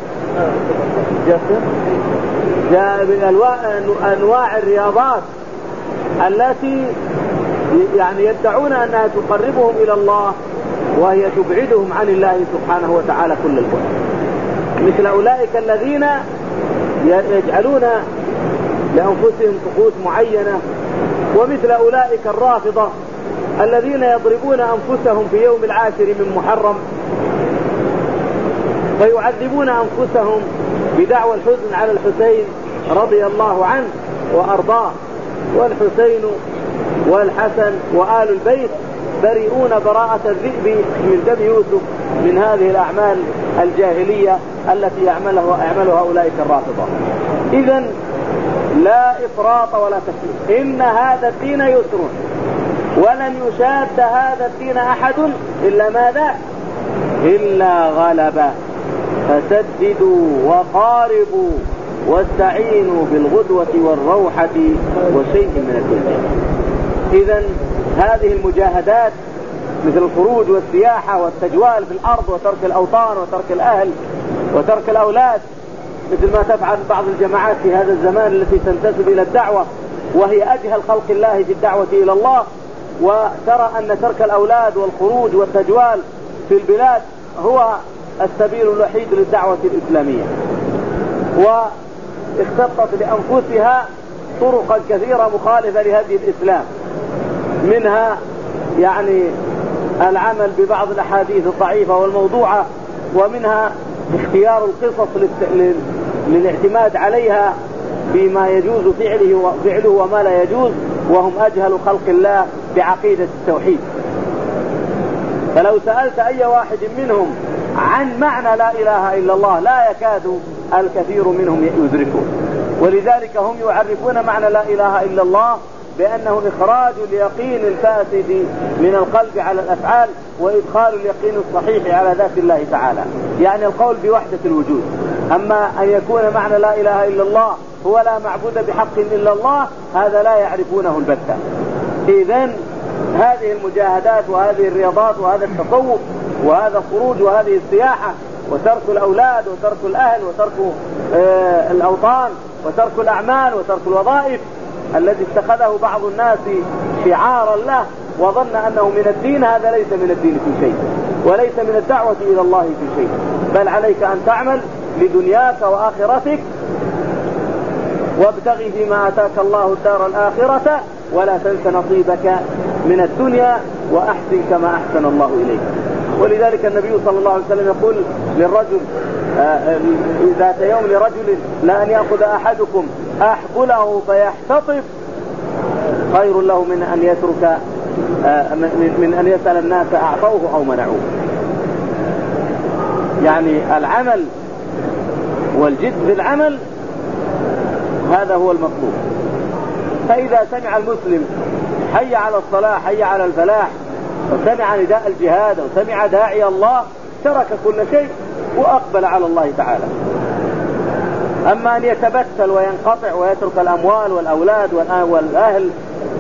جاء بأنواع الرياضات التي يعني يدعون أنها تقربهم إلى الله وهي تبعدهم عن الله سبحانه وتعالى كل البعد، مثل أولئك الذين يجعلون لأنفسهم طقوس معينة، ومثل أولئك الرافضة الذين يضربون أنفسهم في يوم العاشر من محرم فيعذبون أنفسهم بدعوى الحزن على الحسين رضي الله عنه وأرضاه، والحسين والحسن وآل البيت بريئون براءة الذئب من دم يوسف من هذه الأعمال الجاهلية التي يعملها يعملها أولئك الرافضة. إذن لا إفراط ولا تفريط، إن هذا الدين يسر ولن يشاد هذا الدين أحد إلا ماذا؟ إلا غلبه. فسددوا وقاربوا واستعينوا بالغدوة والروحة وشيء من الدنيا. إذن هذه المجاهدات مثل الخروج والسياحة والتجوال في الأرض وترك الأوطان وترك الأهل وترك الأولاد، مثل ما تفعل بعض الجماعات في هذا الزمان التي تنتسب إلى الدعوة وهي أجهل خلق الله في الدعوة إلى الله، وترى أن ترك الأولاد والخروج والتجوال في البلاد هو السبيل الوحيد للدعوة الإسلامية، واختطت لأنفسها طرقا كثيرة مخالفة لهدي الإسلام، منها يعني العمل ببعض الأحاديث الضعيفة والموضوعة، ومنها اختيار القصص للاعتماد عليها بما يجوز فعله فعله وما لا يجوز، وهم أجهل خلق الله بعقيدة التوحيد. فلو سألت أي واحد منهم عن معنى لا إله إلا الله لا يكاد الكثير منهم يدركون، ولذلك هم يعرفون معنى لا إله إلا الله بأنه إخراج اليقين الفاسد من القلب على الأفعال وإدخال اليقين الصحيح على ذات الله تعالى، يعني القول بوحدة الوجود. أما أن يكون معنى لا إله إلا الله هو لا معبود بحق إلا الله، هذا لا يعرفونه البتة. إذن هذه المجاهدات وهذه الرياضات وهذا التصوف وهذا الخروج وهذه السياحة وترك الأولاد وترك الأهل وترك آه الأوطان وترك الأعمال وترك الوظائف الذي اتخذه بعض الناس شعارا له وظن أنه من الدين، هذا ليس من الدين في شيء، وليس من الدعوة إلى الله في شيء، بل عليك أن تعمل لدنياك وآخرتك، وابتغي فيما آتاك الله الدار الآخرة ولا تنس نصيبك من الدنيا وأحسن كما أحسن الله إليك. ولذلك النبي صلى الله عليه وسلم يقول للرجل ذات يوم لرجل لا أن يأخذ أحدكم أحبله فيحتطب خير له من أن يترك من أن يسأل الناس أعطوه أو منعوه. يعني العمل والجد في العمل هذا هو المطلوب. فإذا سمع المسلم حي على الصلاة حي على الفلاح وسمع نداء الجهاد وسمع داعي الله ترك كل شيء وأقبل على الله تعالى. أما أن يتبتل وينقطع ويترك الأموال والأولاد والأهل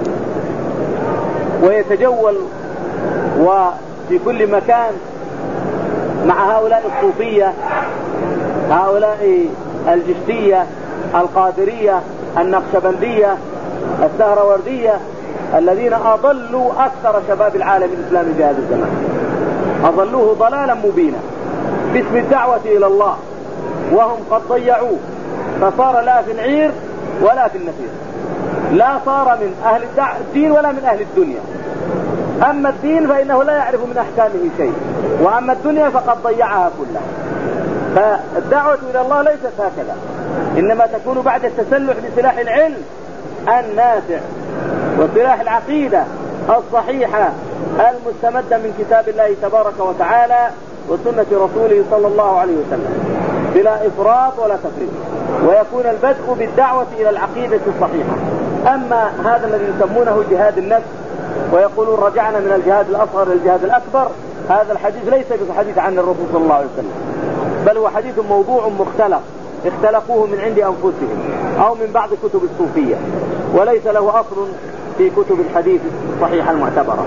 ويتجول وفي كل مكان مع هؤلاء الصوفية هؤلاء الجشتية القادرية النقشبندية السهروردية الذين أضلوا أكثر شباب العالم الإسلامي في هذا الزمان، أضلوه ضلالا مبينا باسم الدعوة إلى الله، وهم قد ضيعوه، فصار لا في العير ولا في النفير، لا صار من أهل الدين ولا من أهل الدنيا. أما الدين فإنه لا يعرف من أحكامه شيء، وأما الدنيا فقد ضيعها كلها. فالدعوة إلى الله ليست هكذا، إنما تكون بعد التسلح بسلاح العلم النافع وسلاح العقيدة الصحيحة المستمدة من كتاب الله تبارك وتعالى وسنة رسوله صلى الله عليه وسلم بلا إفراط ولا تفريط، ويكون البدء بالدعوة إلى العقيدة الصحيحة. أما هذا الذي يسمونه جهاد النفس ويقولون رجعنا من الجهاد الأصغر للجهاد الأكبر، هذا الحديث ليس بحديث عن الرسول صلى الله عليه وسلم، بل هو حديث موضوع مختلق اختلقوه من عند أنفسهم أو من بعض كتب الصوفية، وليس له أصل في كتب الحديث الصحيحة المعتبرة.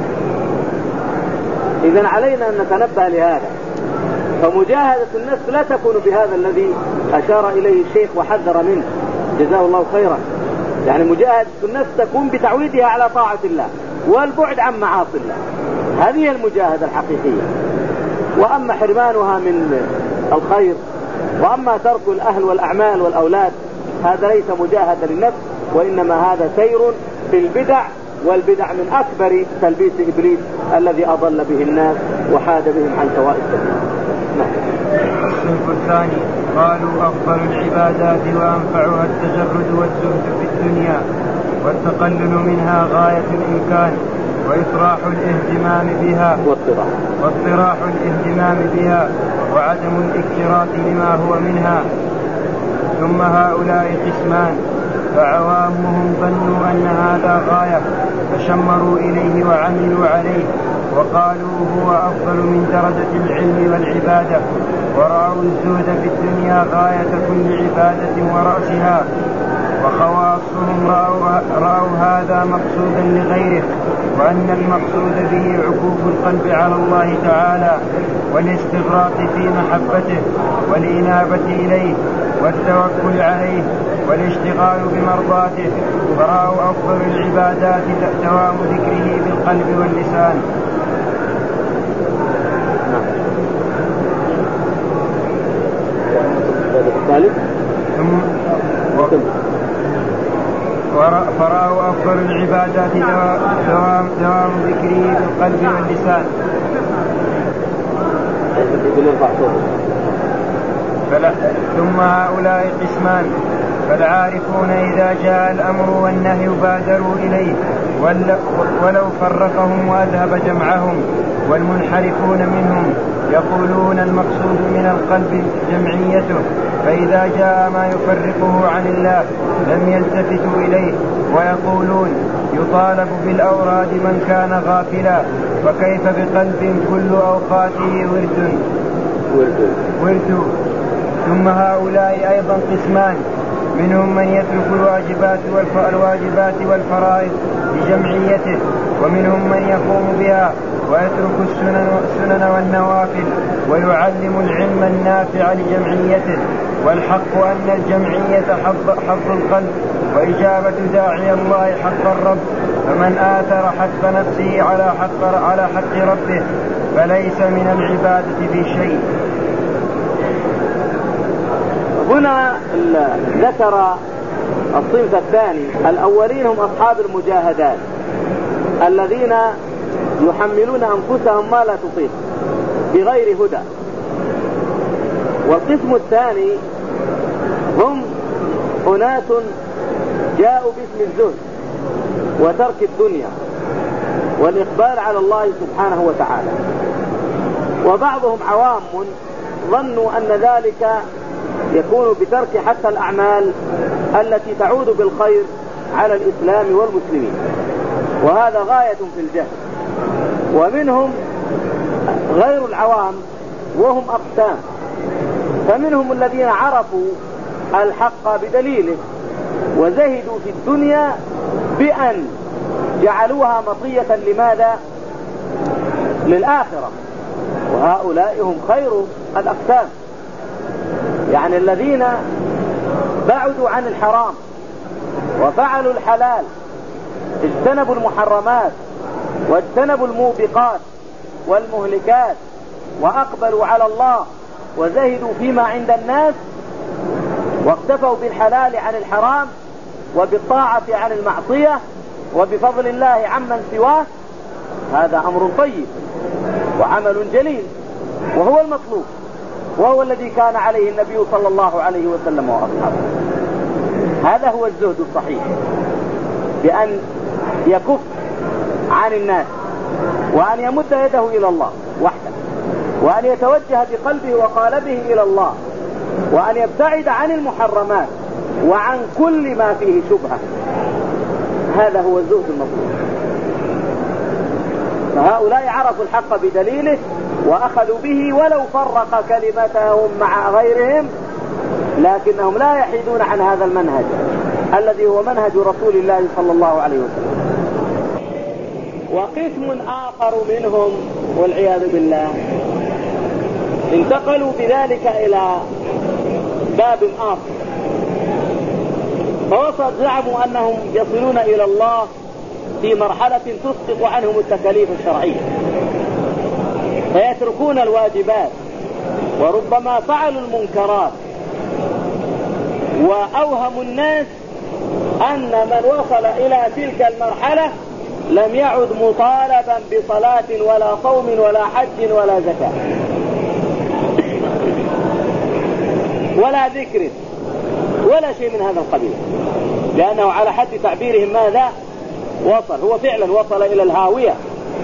إذن علينا أن نتنبه لهذا. فمجاهدة النفس لا تكون بهذا الذي أشار إليه الشيخ وحذر منه جزاه الله خيرا. يعني مجاهدة النفس تكون بتعويدها على طاعة الله والبعد عن معاصي الله، هذه المجاهدة الحقيقية. وأما حرمانها من الخير وأما ترك الأهل والأعمال والأولاد هذا ليس مجاهدة للنفس، وإنما هذا سير في البدع، والبدع من أكبر تلبيس إبليس الذي أضل به الناس وحاد بهم عن سواء السبيل. الصنف الثاني قالوا أفضل العبادات وأنفعها التجرد والزهد في الدنيا والتقلل منها غاية الإمكان وإصراح الاهتمام بها واصطراح واصطراح الاهتمام بها وعدم الاكتراث لما هو منها. ثم هؤلاء قسمان، فعوامهم ظنوا أن هذا غاية فشمروا إليه وعملوا عليه وقالوا هو أفضل من درجة العلم والعبادة، ورأوا الزهد في الدنيا غاية كل عبادة ورأسها. وخواصهم رأوا, رأوا هذا مقصودا لغيره، وأن المقصود به عكوف القلب على الله تعالى والاستغراق في محبته والإنابة إليه والتوكل عليه والاشتغال بمرضاته، فرأوا أفضل العبادات دوام ذكره بالقلب واللسان. ثم فرأوا أفضل العبادات دوام, دوام ذكره بالقلب واللسان. ثم هؤلاء قسمان: فالعارفون إذا جاء الأمر والنهي بادروا إليه ولو فرقهم وأذهب جمعهم، والمنحرفون منهم يقولون المقصود من القلب جمعيته، فإذا جاء ما يفرقه عن الله لم يلتفتوا إليه، ويقولون يطالب بالأوراد من كان غافلا، فكيف بقلب كل أوقاته ورد ورد. ثم هؤلاء أيضا قسمان: منهم من يترك الواجبات والواجبات والفرائض لجمعيته، ومنهم من يقوم بها ويترك السنن والنوافل ويعلم العلم النافع لجمعيته. والحق أن الجمعية حظ القلب وإجابة داعي الله حق الرب، فمن آثر حق نفسه على حق, على حق ربه فليس من العبادة في شيء. هنا ذكر الصنف الثاني: الأولين هم أصحاب المجاهدات الذين يحملون أنفسهم ما لا تطيق بغير هدى. والقسم الثاني هم أناس جاءوا باسم الزهد وترك الدنيا والإقبال على الله سبحانه وتعالى، وبعضهم عوام ظنوا أن ذلك يكون بترك حتى الأعمال التي تعود بالخير على الإسلام والمسلمين، وهذا غاية في الجهل. ومنهم غير العوام وهم أقسام: فمنهم الذين عرفوا الحق بدليله وزهدوا في الدنيا بأن جعلوها مطية لماذا؟ للآخرة، وهؤلاء هم خير الأقسام، يعني الذين بعدوا عن الحرام وفعلوا الحلال، اجتنبوا المحرمات واجتنبوا الموبقات والمهلكات، وأقبلوا على الله وزهدوا فيما عند الناس، واقتفوا بالحلال عن الحرام وبالطاعة عن المعصية وبفضل الله عمن سواه. هذا أمر طيب وعمل جليل، وهو المطلوب، وهو الذي كان عليه النبي صلى الله عليه وسلم وأصحابه. هذا هو الزهد الصحيح، بأن يكف عن الناس وأن يمد يده إلى الله وحده، وأن يتوجه بقلبه وقالبه إلى الله، وأن يبتعد عن المحرمات وعن كل ما فيه شبهة. هذا هو الزهد المطلوب. فهؤلاء عرفوا الحق بدليله وأخذوا به ولو فرق كلمتهم مع غيرهم، لكنهم لا يحيدون عن هذا المنهج الذي هو منهج رسول الله صلى الله عليه وسلم. وقسم آخر منهم والعياذ بالله انتقلوا بذلك إلى باب آخر، فوصل زعموا أنهم يصلون إلى الله في مرحلة تسقط عنهم التكاليف الشرعية، فيتركون الواجبات وربما فعلوا المنكرات، وأوهموا الناس أن من وصل إلى تلك المرحلة لم يعد مطالبا بصلاة ولا صوم ولا حج ولا زكاة ولا ذكر ولا شيء من هذا القبيل، لأنه على حد تعبيرهم ماذا وصل؟ هو فعلا وصل إلى الهاوية،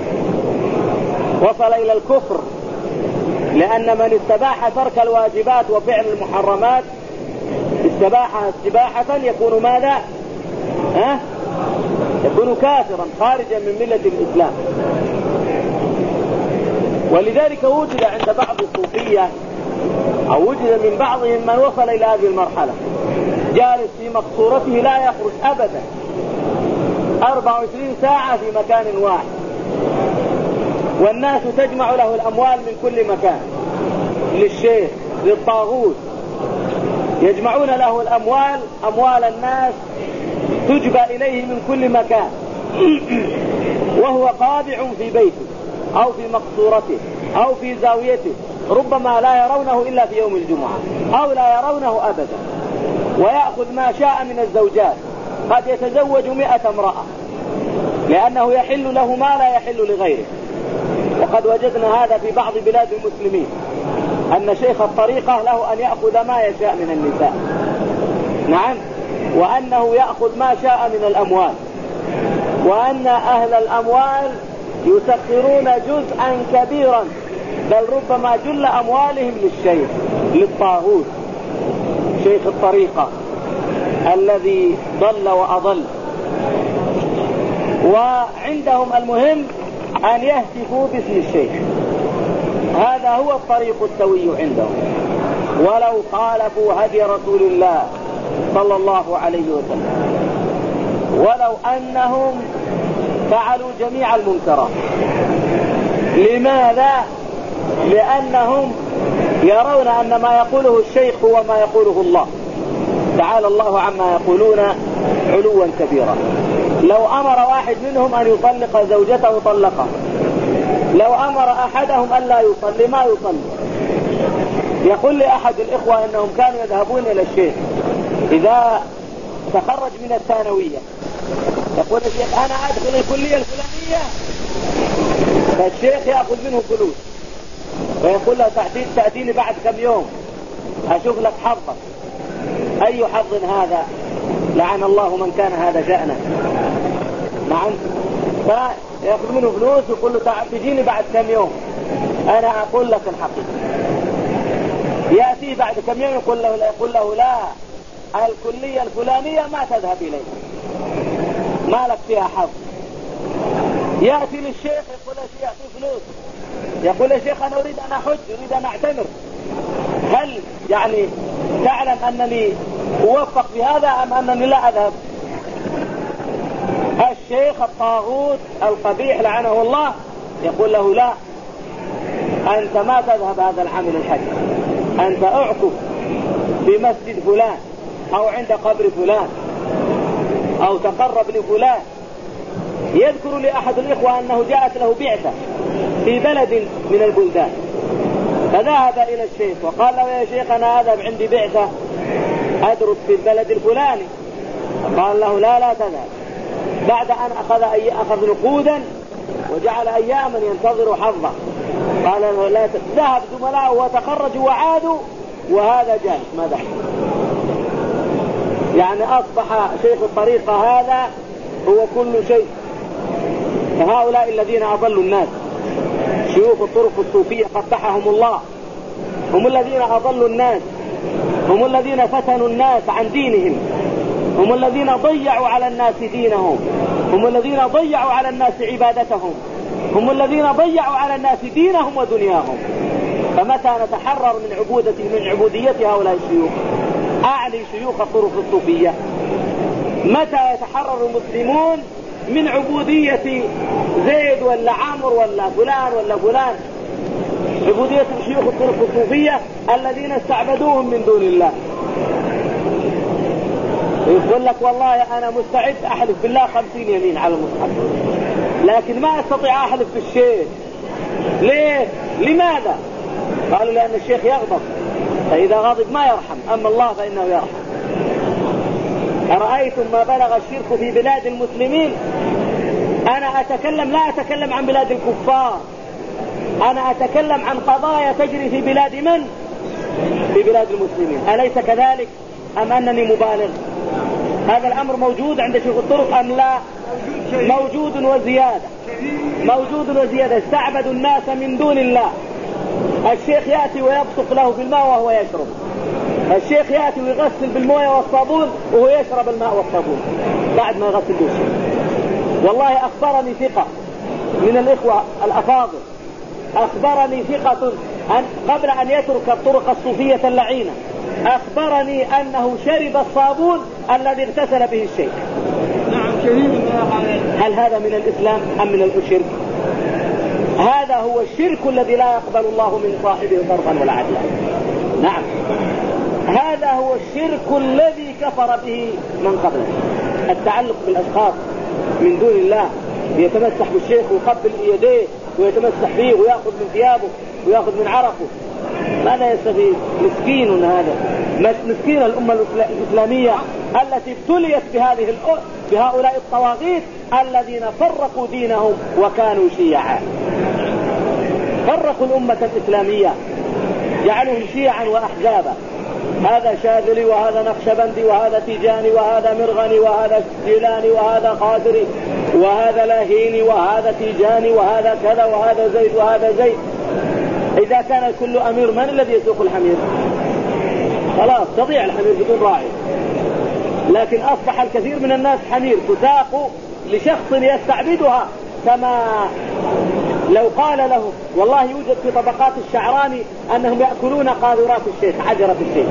وصل إلى الكفر، لأن من استباح ترك الواجبات وفعل المحرمات استباحها استباحة يكون ماذا؟ ها؟ يكون كافرا خارجا من ملة الإسلام. ولذلك وجد عند بعض الصوفية أو وجد من بعضهم من وصل إلى هذه المرحلة، جالس في مقصورته لا يخرج أبدا، أربع وعشرين ساعة في مكان واحد، والناس تجمع له الأموال من كل مكان، للشيخ للطاغوت يجمعون له الأموال، أموال الناس تجبى إليه من كل مكان وهو قابع في بيته أو في مقصورته أو في زاويته، ربما لا يرونه إلا في يوم الجمعة أو لا يرونه أبدا، ويأخذ ما شاء من الزوجات، قد يتزوج مئة امرأة لأنه يحل له ما لا يحل لغيره. وقد وجدنا هذا في بعض بلاد المسلمين، أن شيخ الطريقة له أن يأخذ ما يشاء من النساء، نعم، وأنه يأخذ ما شاء من الأموال، وأن أهل الأموال يسخرون جزءا كبيرا، بل ربما جل أموالهم للشيخ للطاغوت شيخ الطريقة الذي ضل وأضل. وعندهم المهم أن يهتفوا باسم الشيخ، هذا هو الطريق السوي عندهم، ولو خالفوا هدي رسول الله صلى الله عليه وسلم، ولو أنهم فعلوا جميع المنكرات. لماذا؟ لأنهم يرون أن ما يقوله الشيخ هو ما يقوله الله تعالى الله عما يقولون علوا كبيرا. لو أمر واحد منهم أن يطلق زوجته طلقها، لو أمر أحدهم أن لا يصلي ما يصلي. يقول لي أحد الإخوة أنهم كانوا يذهبون إلى الشيخ إذا تخرج من الثانوية، يقول الشيخ أنا أدخل الكلية الفلانية، فالشيخ يأخذ منه فلوس ويقول له تأتيني بعد كم يوم أشوف لك حظك. أي حظ هذا؟ لعن الله من كان هذا شأنه. نعم، فيأخذ منه فلوس ويقول له تجيني بعد كم يوم أنا أقول لك الحقيقة. يأتي بعد كم يوم يقول له لا, يقول له لا الكلية الفلانية ما تذهب إليه، ما لك فيها حظ. يأتي للشيخ يقول له يأتي فلوس، يقول يا شيخ أنا أريد أن أحج، أريد أن أعتمر، هل يعني تعلم أنني أوفق في هذا أم أنني لا أذهب؟ الشيخ الطاغوت القبيح لعنه الله يقول له لا، أنت ما تذهب هذا العمل الحج، أنت أعكف في مسجد فلان أو عند قبر فلان أو تقرب لفلان. يذكر لي أحد الإخوة أنه جاءت له بعثة في بلد من البلدان، فذهب إلى الشيخ وقال له يا شيخ أنا أذهب عندي بعثة أدرس في البلد الفلاني. قال له لا لا تذهب. بعد أن أخذ, أي أخذ نقودا وجعل أياما ينتظر حظه، قال له لا تذهب. ذهب زملائه وتخرجوا وعادوا وهذا جالس ما دخل. يعني أصبح شيخ الطريقة هذا هو كل شيء. فهؤلاء الذين أضلوا الناس شيوخ الطرق الصوفية قبحهم الله، هم الذين أضلوا الناس، هم الذين فتنوا الناس عن دينهم، هم الذين ضيعوا على الناس دينهم، هم الذين ضيعوا على الناس عبادتهم، هم الذين ضيعوا على الناس دينهم ودنياهم. فمتى نتحرر من عبودة من عبودية هؤلاء الشيوخ؟ أعني شيوخ الطرق الصوفية. متى يتحرر المسلمون من عبودية زيد ولا عمرو ولا فلان ولا فلان؟ عبودية شيوخ الطرق الصوفية الذين استعبدوهم من دون الله. يقول لك والله أنا مستعد أحلف بالله خمسين يمين على المصحف، لكن ما أستطيع أحلف بالشيخ. ليه؟ لماذا؟ قالوا لأن الشيخ يغضب، فإذا غضب ما يرحم، أما الله فإنه يرحم. أرأيتم ما بلغ الشرك في بلاد المسلمين؟ أنا أتكلم لا أتكلم عن بلاد الكفار، أنا أتكلم عن قضايا تجري في بلاد من؟ في بلاد المسلمين. أليس كذلك أم أنني مبالغ؟ هذا الأمر موجود عند شيوخ الطرق أم لا؟ موجود وزيادة، موجود وزيادة. استعبدوا الناس من دون الله. الشيخ يأتي ويبصق له بالماء وهو يشرب، الشيخ يأتي ويغسل بالمويه والصابون وهو يشرب الماء والصابون بعد ما يغسل بالشيء. والله أخبرني ثقة من الإخوة الأفاضل، أخبرني ثقة أن قبل أن يترك الطرق الصوفية اللعينة أخبرني أنه شرب الصابون الذي اغتسل به الشيخ. نعم شهيد. هل هذا من الإسلام أم من الشرك؟ هذا هو الشرك الذي لا يقبل الله من صاحبه صرفا ولا عدلا. نعم هذا هو الشرك الذي كفر به من قبله، التعلق بالأشخاص من دون الله، يتمسح بالشيخ ويقبل يديه ويتمسح فيه ويأخذ من ثيابه ويأخذ من عرقه. ماذا يستفيد؟ مسكين هذا، مسكين الأمة الإسلامية التي ابتليت بهذه بهؤلاء الطواغيت الذين فرقوا دينهم وكانوا شيعا، فرقوا الأمة الإسلامية، جعلهم شيعا وأحزابا، هذا شاذلي وهذا نقشبندي وهذا تيجاني وهذا مرغني وهذا جيلاني وهذا قادري وهذا لاهيني وهذا تيجاني وهذا كذا وهذا زيد وهذا زيد. إذا كان كل أمير من الذي يسوق الحمير؟ خلاص تضيع الحمير بدون راعي. لكن أصبح الكثير من الناس حمير تساق لشخص يستعبدها، كما لو قال له والله يوجد في طبقات الشعراني أنهم يأكلون قاذورات الشيخ، عجرة الشيخ،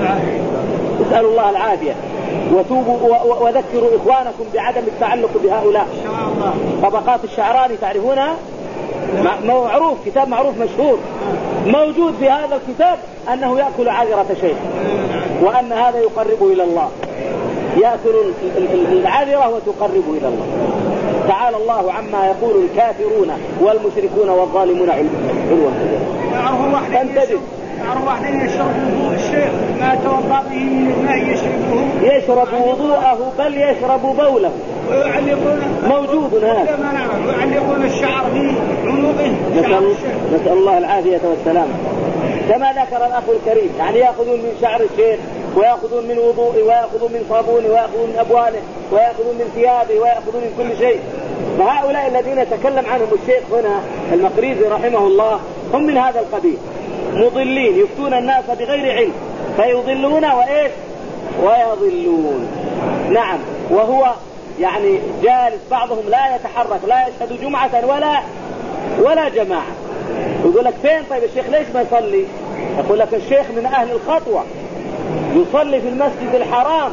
اسألوا الله العافية وتوبوا وذكروا إخوانكم بعدم التعلق بهؤلاء. طبقات الشعراني تعرفونها؟ معروف، كتاب معروف مشهور، موجود في هذا الكتاب أنه يأكل عجرة شيخ وأن هذا يقربه إلى الله، يأكل العذرة وتقربه إلى الله. تعالى الله عما يقول الكافرون والمشركون والظالمون علوا. فانتبه. يعرف واحد يشرب وضوء الشيخ ما توضأ به من الماء يشربه، يشرب وضوءه بل يشرب بوله، ويعلقون موجود هذا، ويعلقون الشعر في عنقه. نسأل, نسأل الله العافية والسلام. كما ذكر الأخ الكريم، يعني يأخذون من شعر الشيخ ويأخذون من وضوءه ويأخذون من صابونه ويأخذون من أبواله ويأخذون من ثيابه ويأخذون من كل شيء. فهؤلاء الذين تكلم عنهم الشيخ هنا المقريزي رحمه الله هم من هذا القبيل، مضلين يفتون الناس بغير علم فيضلون وإيش ويضلون. نعم، وهو يعني جالس، بعضهم لا يتحرك، لا يشهد جمعة ولا ولا جماعة. يقول لك فين طيب الشيخ ليش ما يصلي؟ يقول لك الشيخ من أهل الخطوة، يصلي في المسجد الحرام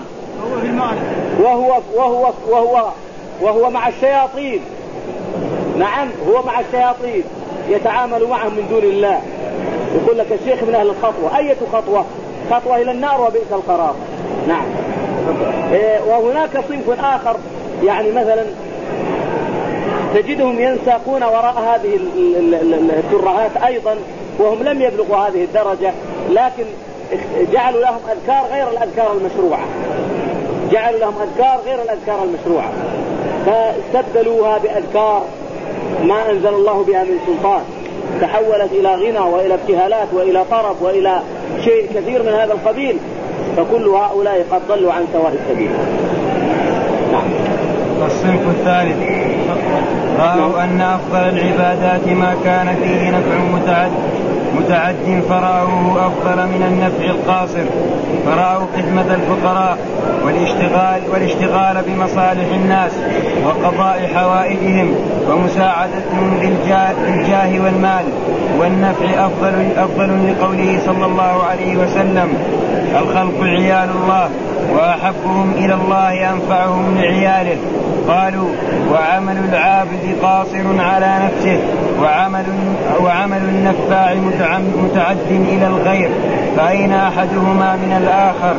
وهو وهو وهو وهو مع الشياطين. نعم هو مع الشياطين يتعامل معهم من دون الله. يقول لك الشيخ من أهل الخطوة. أية خطوة؟ خطوة إلى النار وبئس القرار. نعم. إيه، وهناك صنف آخر يعني مثلا تجدهم ينساقون وراء هذه الترهات أيضا وهم لم يبلغوا هذه الدرجة، لكن جعلوا لهم أذكار غير الأذكار المشروعة، جعلوا لهم أذكار غير الأذكار المشروعة، فاستبدلوها بأذكار ما أنزل الله بها من سلطان، تحولت إلى غنى وإلى ابتهالات وإلى طرب وإلى شيء كثير من هذا القبيل، فكل هؤلاء قد ضلوا عن سواء السبيل. نعم. الصنف الثالث رأوا أن أفضل العبادات ما كان فيه نفع متعد متعد فرأوه أفضل من النفع القاصر، فرأوا خدمة الفقراء والاشتغال, والاشتغال بمصالح الناس وقضاء حوائجهم ومساعدتهم بالجاه والمال والنفع أفضل, أفضل لقوله صلى الله عليه وسلم: الخلق عيال الله وأحبهم إلى الله أنفعهم لعياله. قالوا: وعمل العابد قاصر على نفسه وعمل, وعمل النفاع متعد إلى الغير، فأين أحدهما من الآخر؟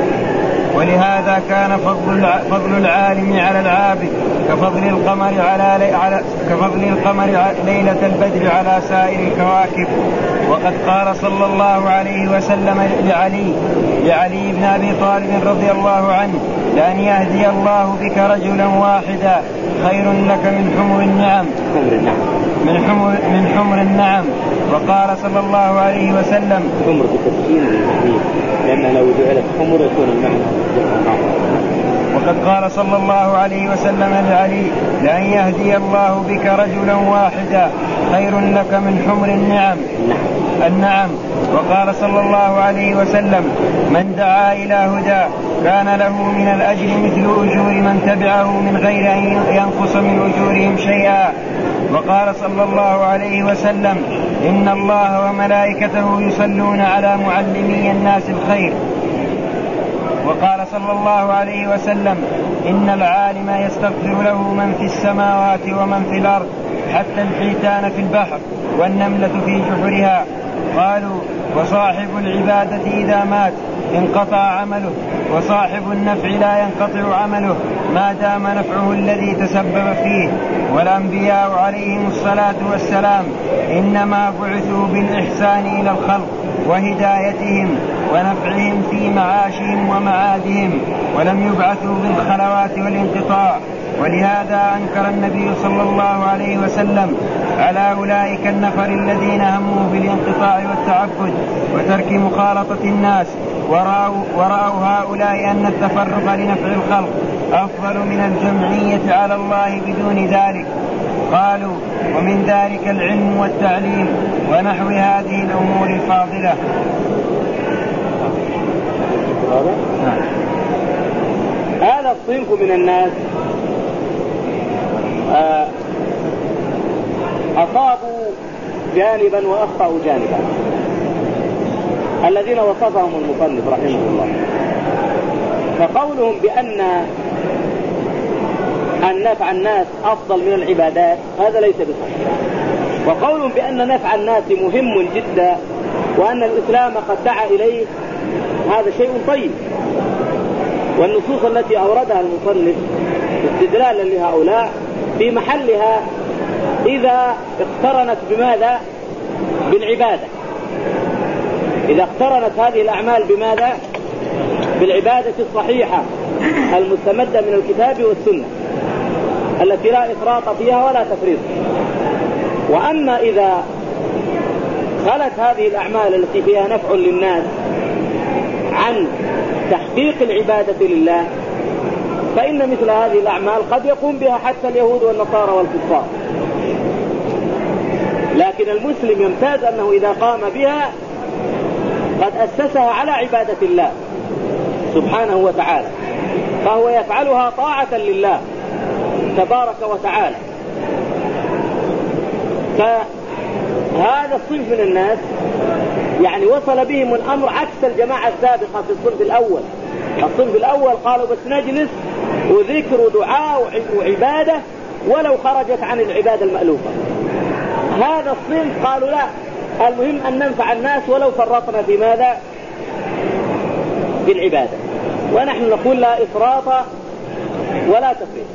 ولهذا كان فضل فضل العالم على العابد كفضل القمر على, على كفضل القمر ليلة البدر على سائر الكواكب. وقد قال صلى الله عليه وسلم لعلي لعلي بن أبي طالب رضي الله عنه: لأن يهدي الله بك رجلا واحدا خير لك من حمر النعم من حمر من حمر النعم. وقال صلى الله عليه وسلم: حمر بتسكين لأن لو جعلت حمر يكون المعنى. وقد قال صلى الله عليه وسلم لعلي: لأن يهدي الله بك رجلا واحدا خير لك من حمر النعم النعم. وقال صلى الله عليه وسلم: من دعا إلى هدى كان له من الأجر مثل أجور من تبعه من غير أن ينقص من أجورهم شيئا. وقال صلى الله عليه وسلم: إن الله وملائكته يصلون على معلمي الناس الخير. وقال صلى الله عليه وسلم إن العالم يستغفر له من في السماوات ومن في الأرض حتى الحيتان في البحر والنملة في جحرها. قالوا وصاحب العبادة إذا مات انقطع عمله، وصاحب النفع لا ينقطع عمله ما دام نفعه الذي تسبب فيه. والأنبياء عليهم الصلاة والسلام إنما بعثوا بالإحسان إلى الخلق وهدايتهم ونفعهم في معاشهم ومعادهم، ولم يبعثوا بالخلوات والانقطاع. ولهذا أنكر النبي صلى الله عليه وسلم على أولئك النفر الذين هموا بالانقطاع والتعبد وترك مخالطة الناس، ورأوا, ورأوا هؤلاء أن التفرق لنفع الخلق أفضل من الجمعية على الله بدون ذلك. قالوا ومن ذلك العلم والتعليم ونحو هذه الأمور الفاضلة. هذا الصنف من الناس أصابوا جانبا وأخطأوا جانبا، الذين وصفهم المصنف رحمه الله. فقولهم بأن أن نفع الناس أفضل من العبادات هذا ليس بصحيح، وقولهم بأن نفع الناس مهم جدا وأن الإسلام قد دعا إليه هذا شيء طيب. والنصوص التي أوردها المصنف استدلالا لهؤلاء في محلها إذا اقترنت بماذا؟ بالعبادة. إذا اقترنت هذه الأعمال بماذا؟ بالعبادة الصحيحة المستمدة من الكتاب والسنة التي لا إفراط فيها ولا تفريط. وأما إذا خلت هذه الأعمال التي فيها نفع للناس عن تحقيق العبادة لله فإن مثل هذه الأعمال قد يقوم بها حتى اليهود والنصارى والكفار، لكن المسلم يمتاز أنه إذا قام بها قد أسسها على عبادة الله سبحانه وتعالى، فهو يفعلها طاعة لله تبارك وتعالى. فهذا الصنف من الناس يعني وصل بهم الأمر عكس الجماعة السابقة في الصنف الأول. الصنف الأول قالوا بس نجلس وذكر ودعاء وعبادة ولو خرجت عن العبادة المألوفة. هذا الصنف قالوا لا، المهم أن ننفع الناس ولو فرطنا في ماذا؟ في العبادة. ونحن نقول لا إفراط ولا تفريط،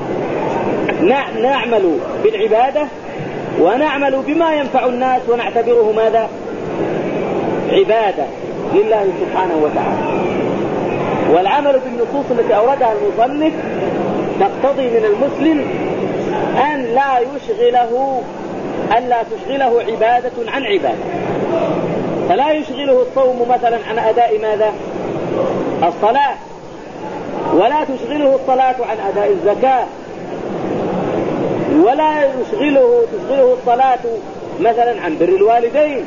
نعمل بالعبادة ونعمل بما ينفع الناس ونعتبره ماذا؟ عبادة لله سبحانه وتعالى. والعمل بالنصوص التي أوردها المصنف تقتضي من المسلم أن لا يشغله أن لا تشغله عبادة عن عبادة. فلا يشغله الصوم مثلا عن أداء ماذا؟ الصلاة، ولا تشغله الصلاة عن أداء الزكاة، ولا يشغله تشغله الصلاة مثلا عن بر الوالدين.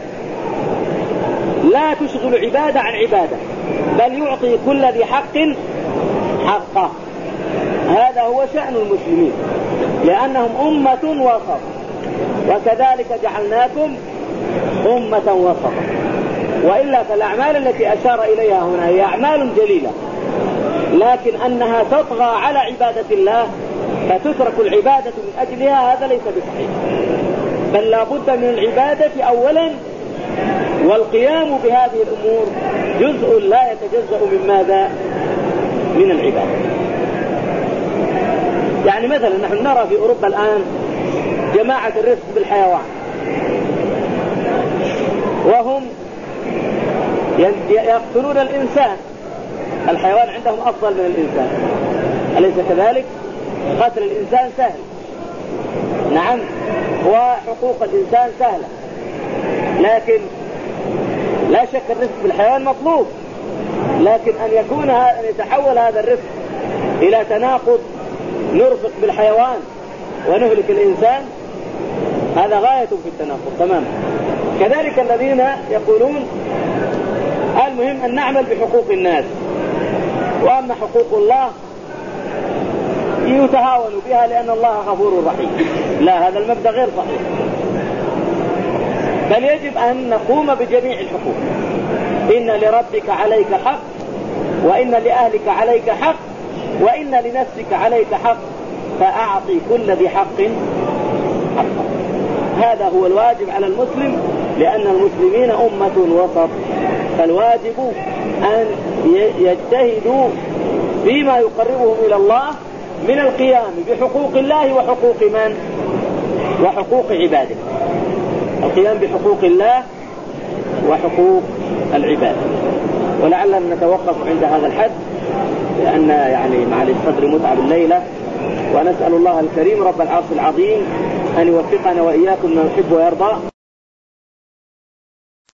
لا تشغل عبادة عن عبادة، بل يعطي كل ذي حق حقه. هذا هو شأن المسلمين، لأنهم أمة وسط، وكذلك جعلناكم أمة وسطا. وإلا فالأعمال التي أشار إليها هنا هي أعمال جليلة، لكن أنها تطغى على عبادة الله فتترك العبادة من أجلها، هذا ليس بصحيح. بل لا بد من العبادة أولا، والقيام بهذه الأمور جزء لا يتجزأ من ماذا؟ من العبادة. يعني مثلا نحن نرى في أوروبا الآن جماعة الرفق بالحيوان، وهم يقتلون الإنسان. الحيوان عندهم أفضل من الإنسان، أليس كذلك؟ قتل الإنسان سهل، نعم، وحقوق الإنسان سهلة، لكن لا شك الرفق بالحيوان مطلوب. لكن أن يكون أن يتحول هذا الرفق إلى تناقض، نرفق بالحيوان ونهلك الإنسان، هذا غاية في التناقض تماما. كذلك الذين يقولون المهم أن نعمل بحقوق الناس، وأما حقوق الله يتهاون بها لأن الله غفور رحيم. لا، هذا المبدأ غير صحيح. بل يجب أن نقوم بجميع الحقوق. إن لربك عليك حق، وإن لأهلك عليك حق، وإن لنفسك عليك حق، فأعطي كل ذي حق حقه. هذا هو الواجب على المسلم، لأن المسلمين أمة وسط، فالواجب أن يجتهدوا فيما يقربهم إلى الله من القيام بحقوق الله وحقوق من؟ وحقوق عباده. القيام بحقوق الله وحقوق العباد. ولعلنا نتوقف عند هذا الحد، لأن يعني مع الصدر متعب الليلة، ونسأل الله الكريم رب العرش العظيم أن يوفقنا وإياكم ما يحب ويرضى.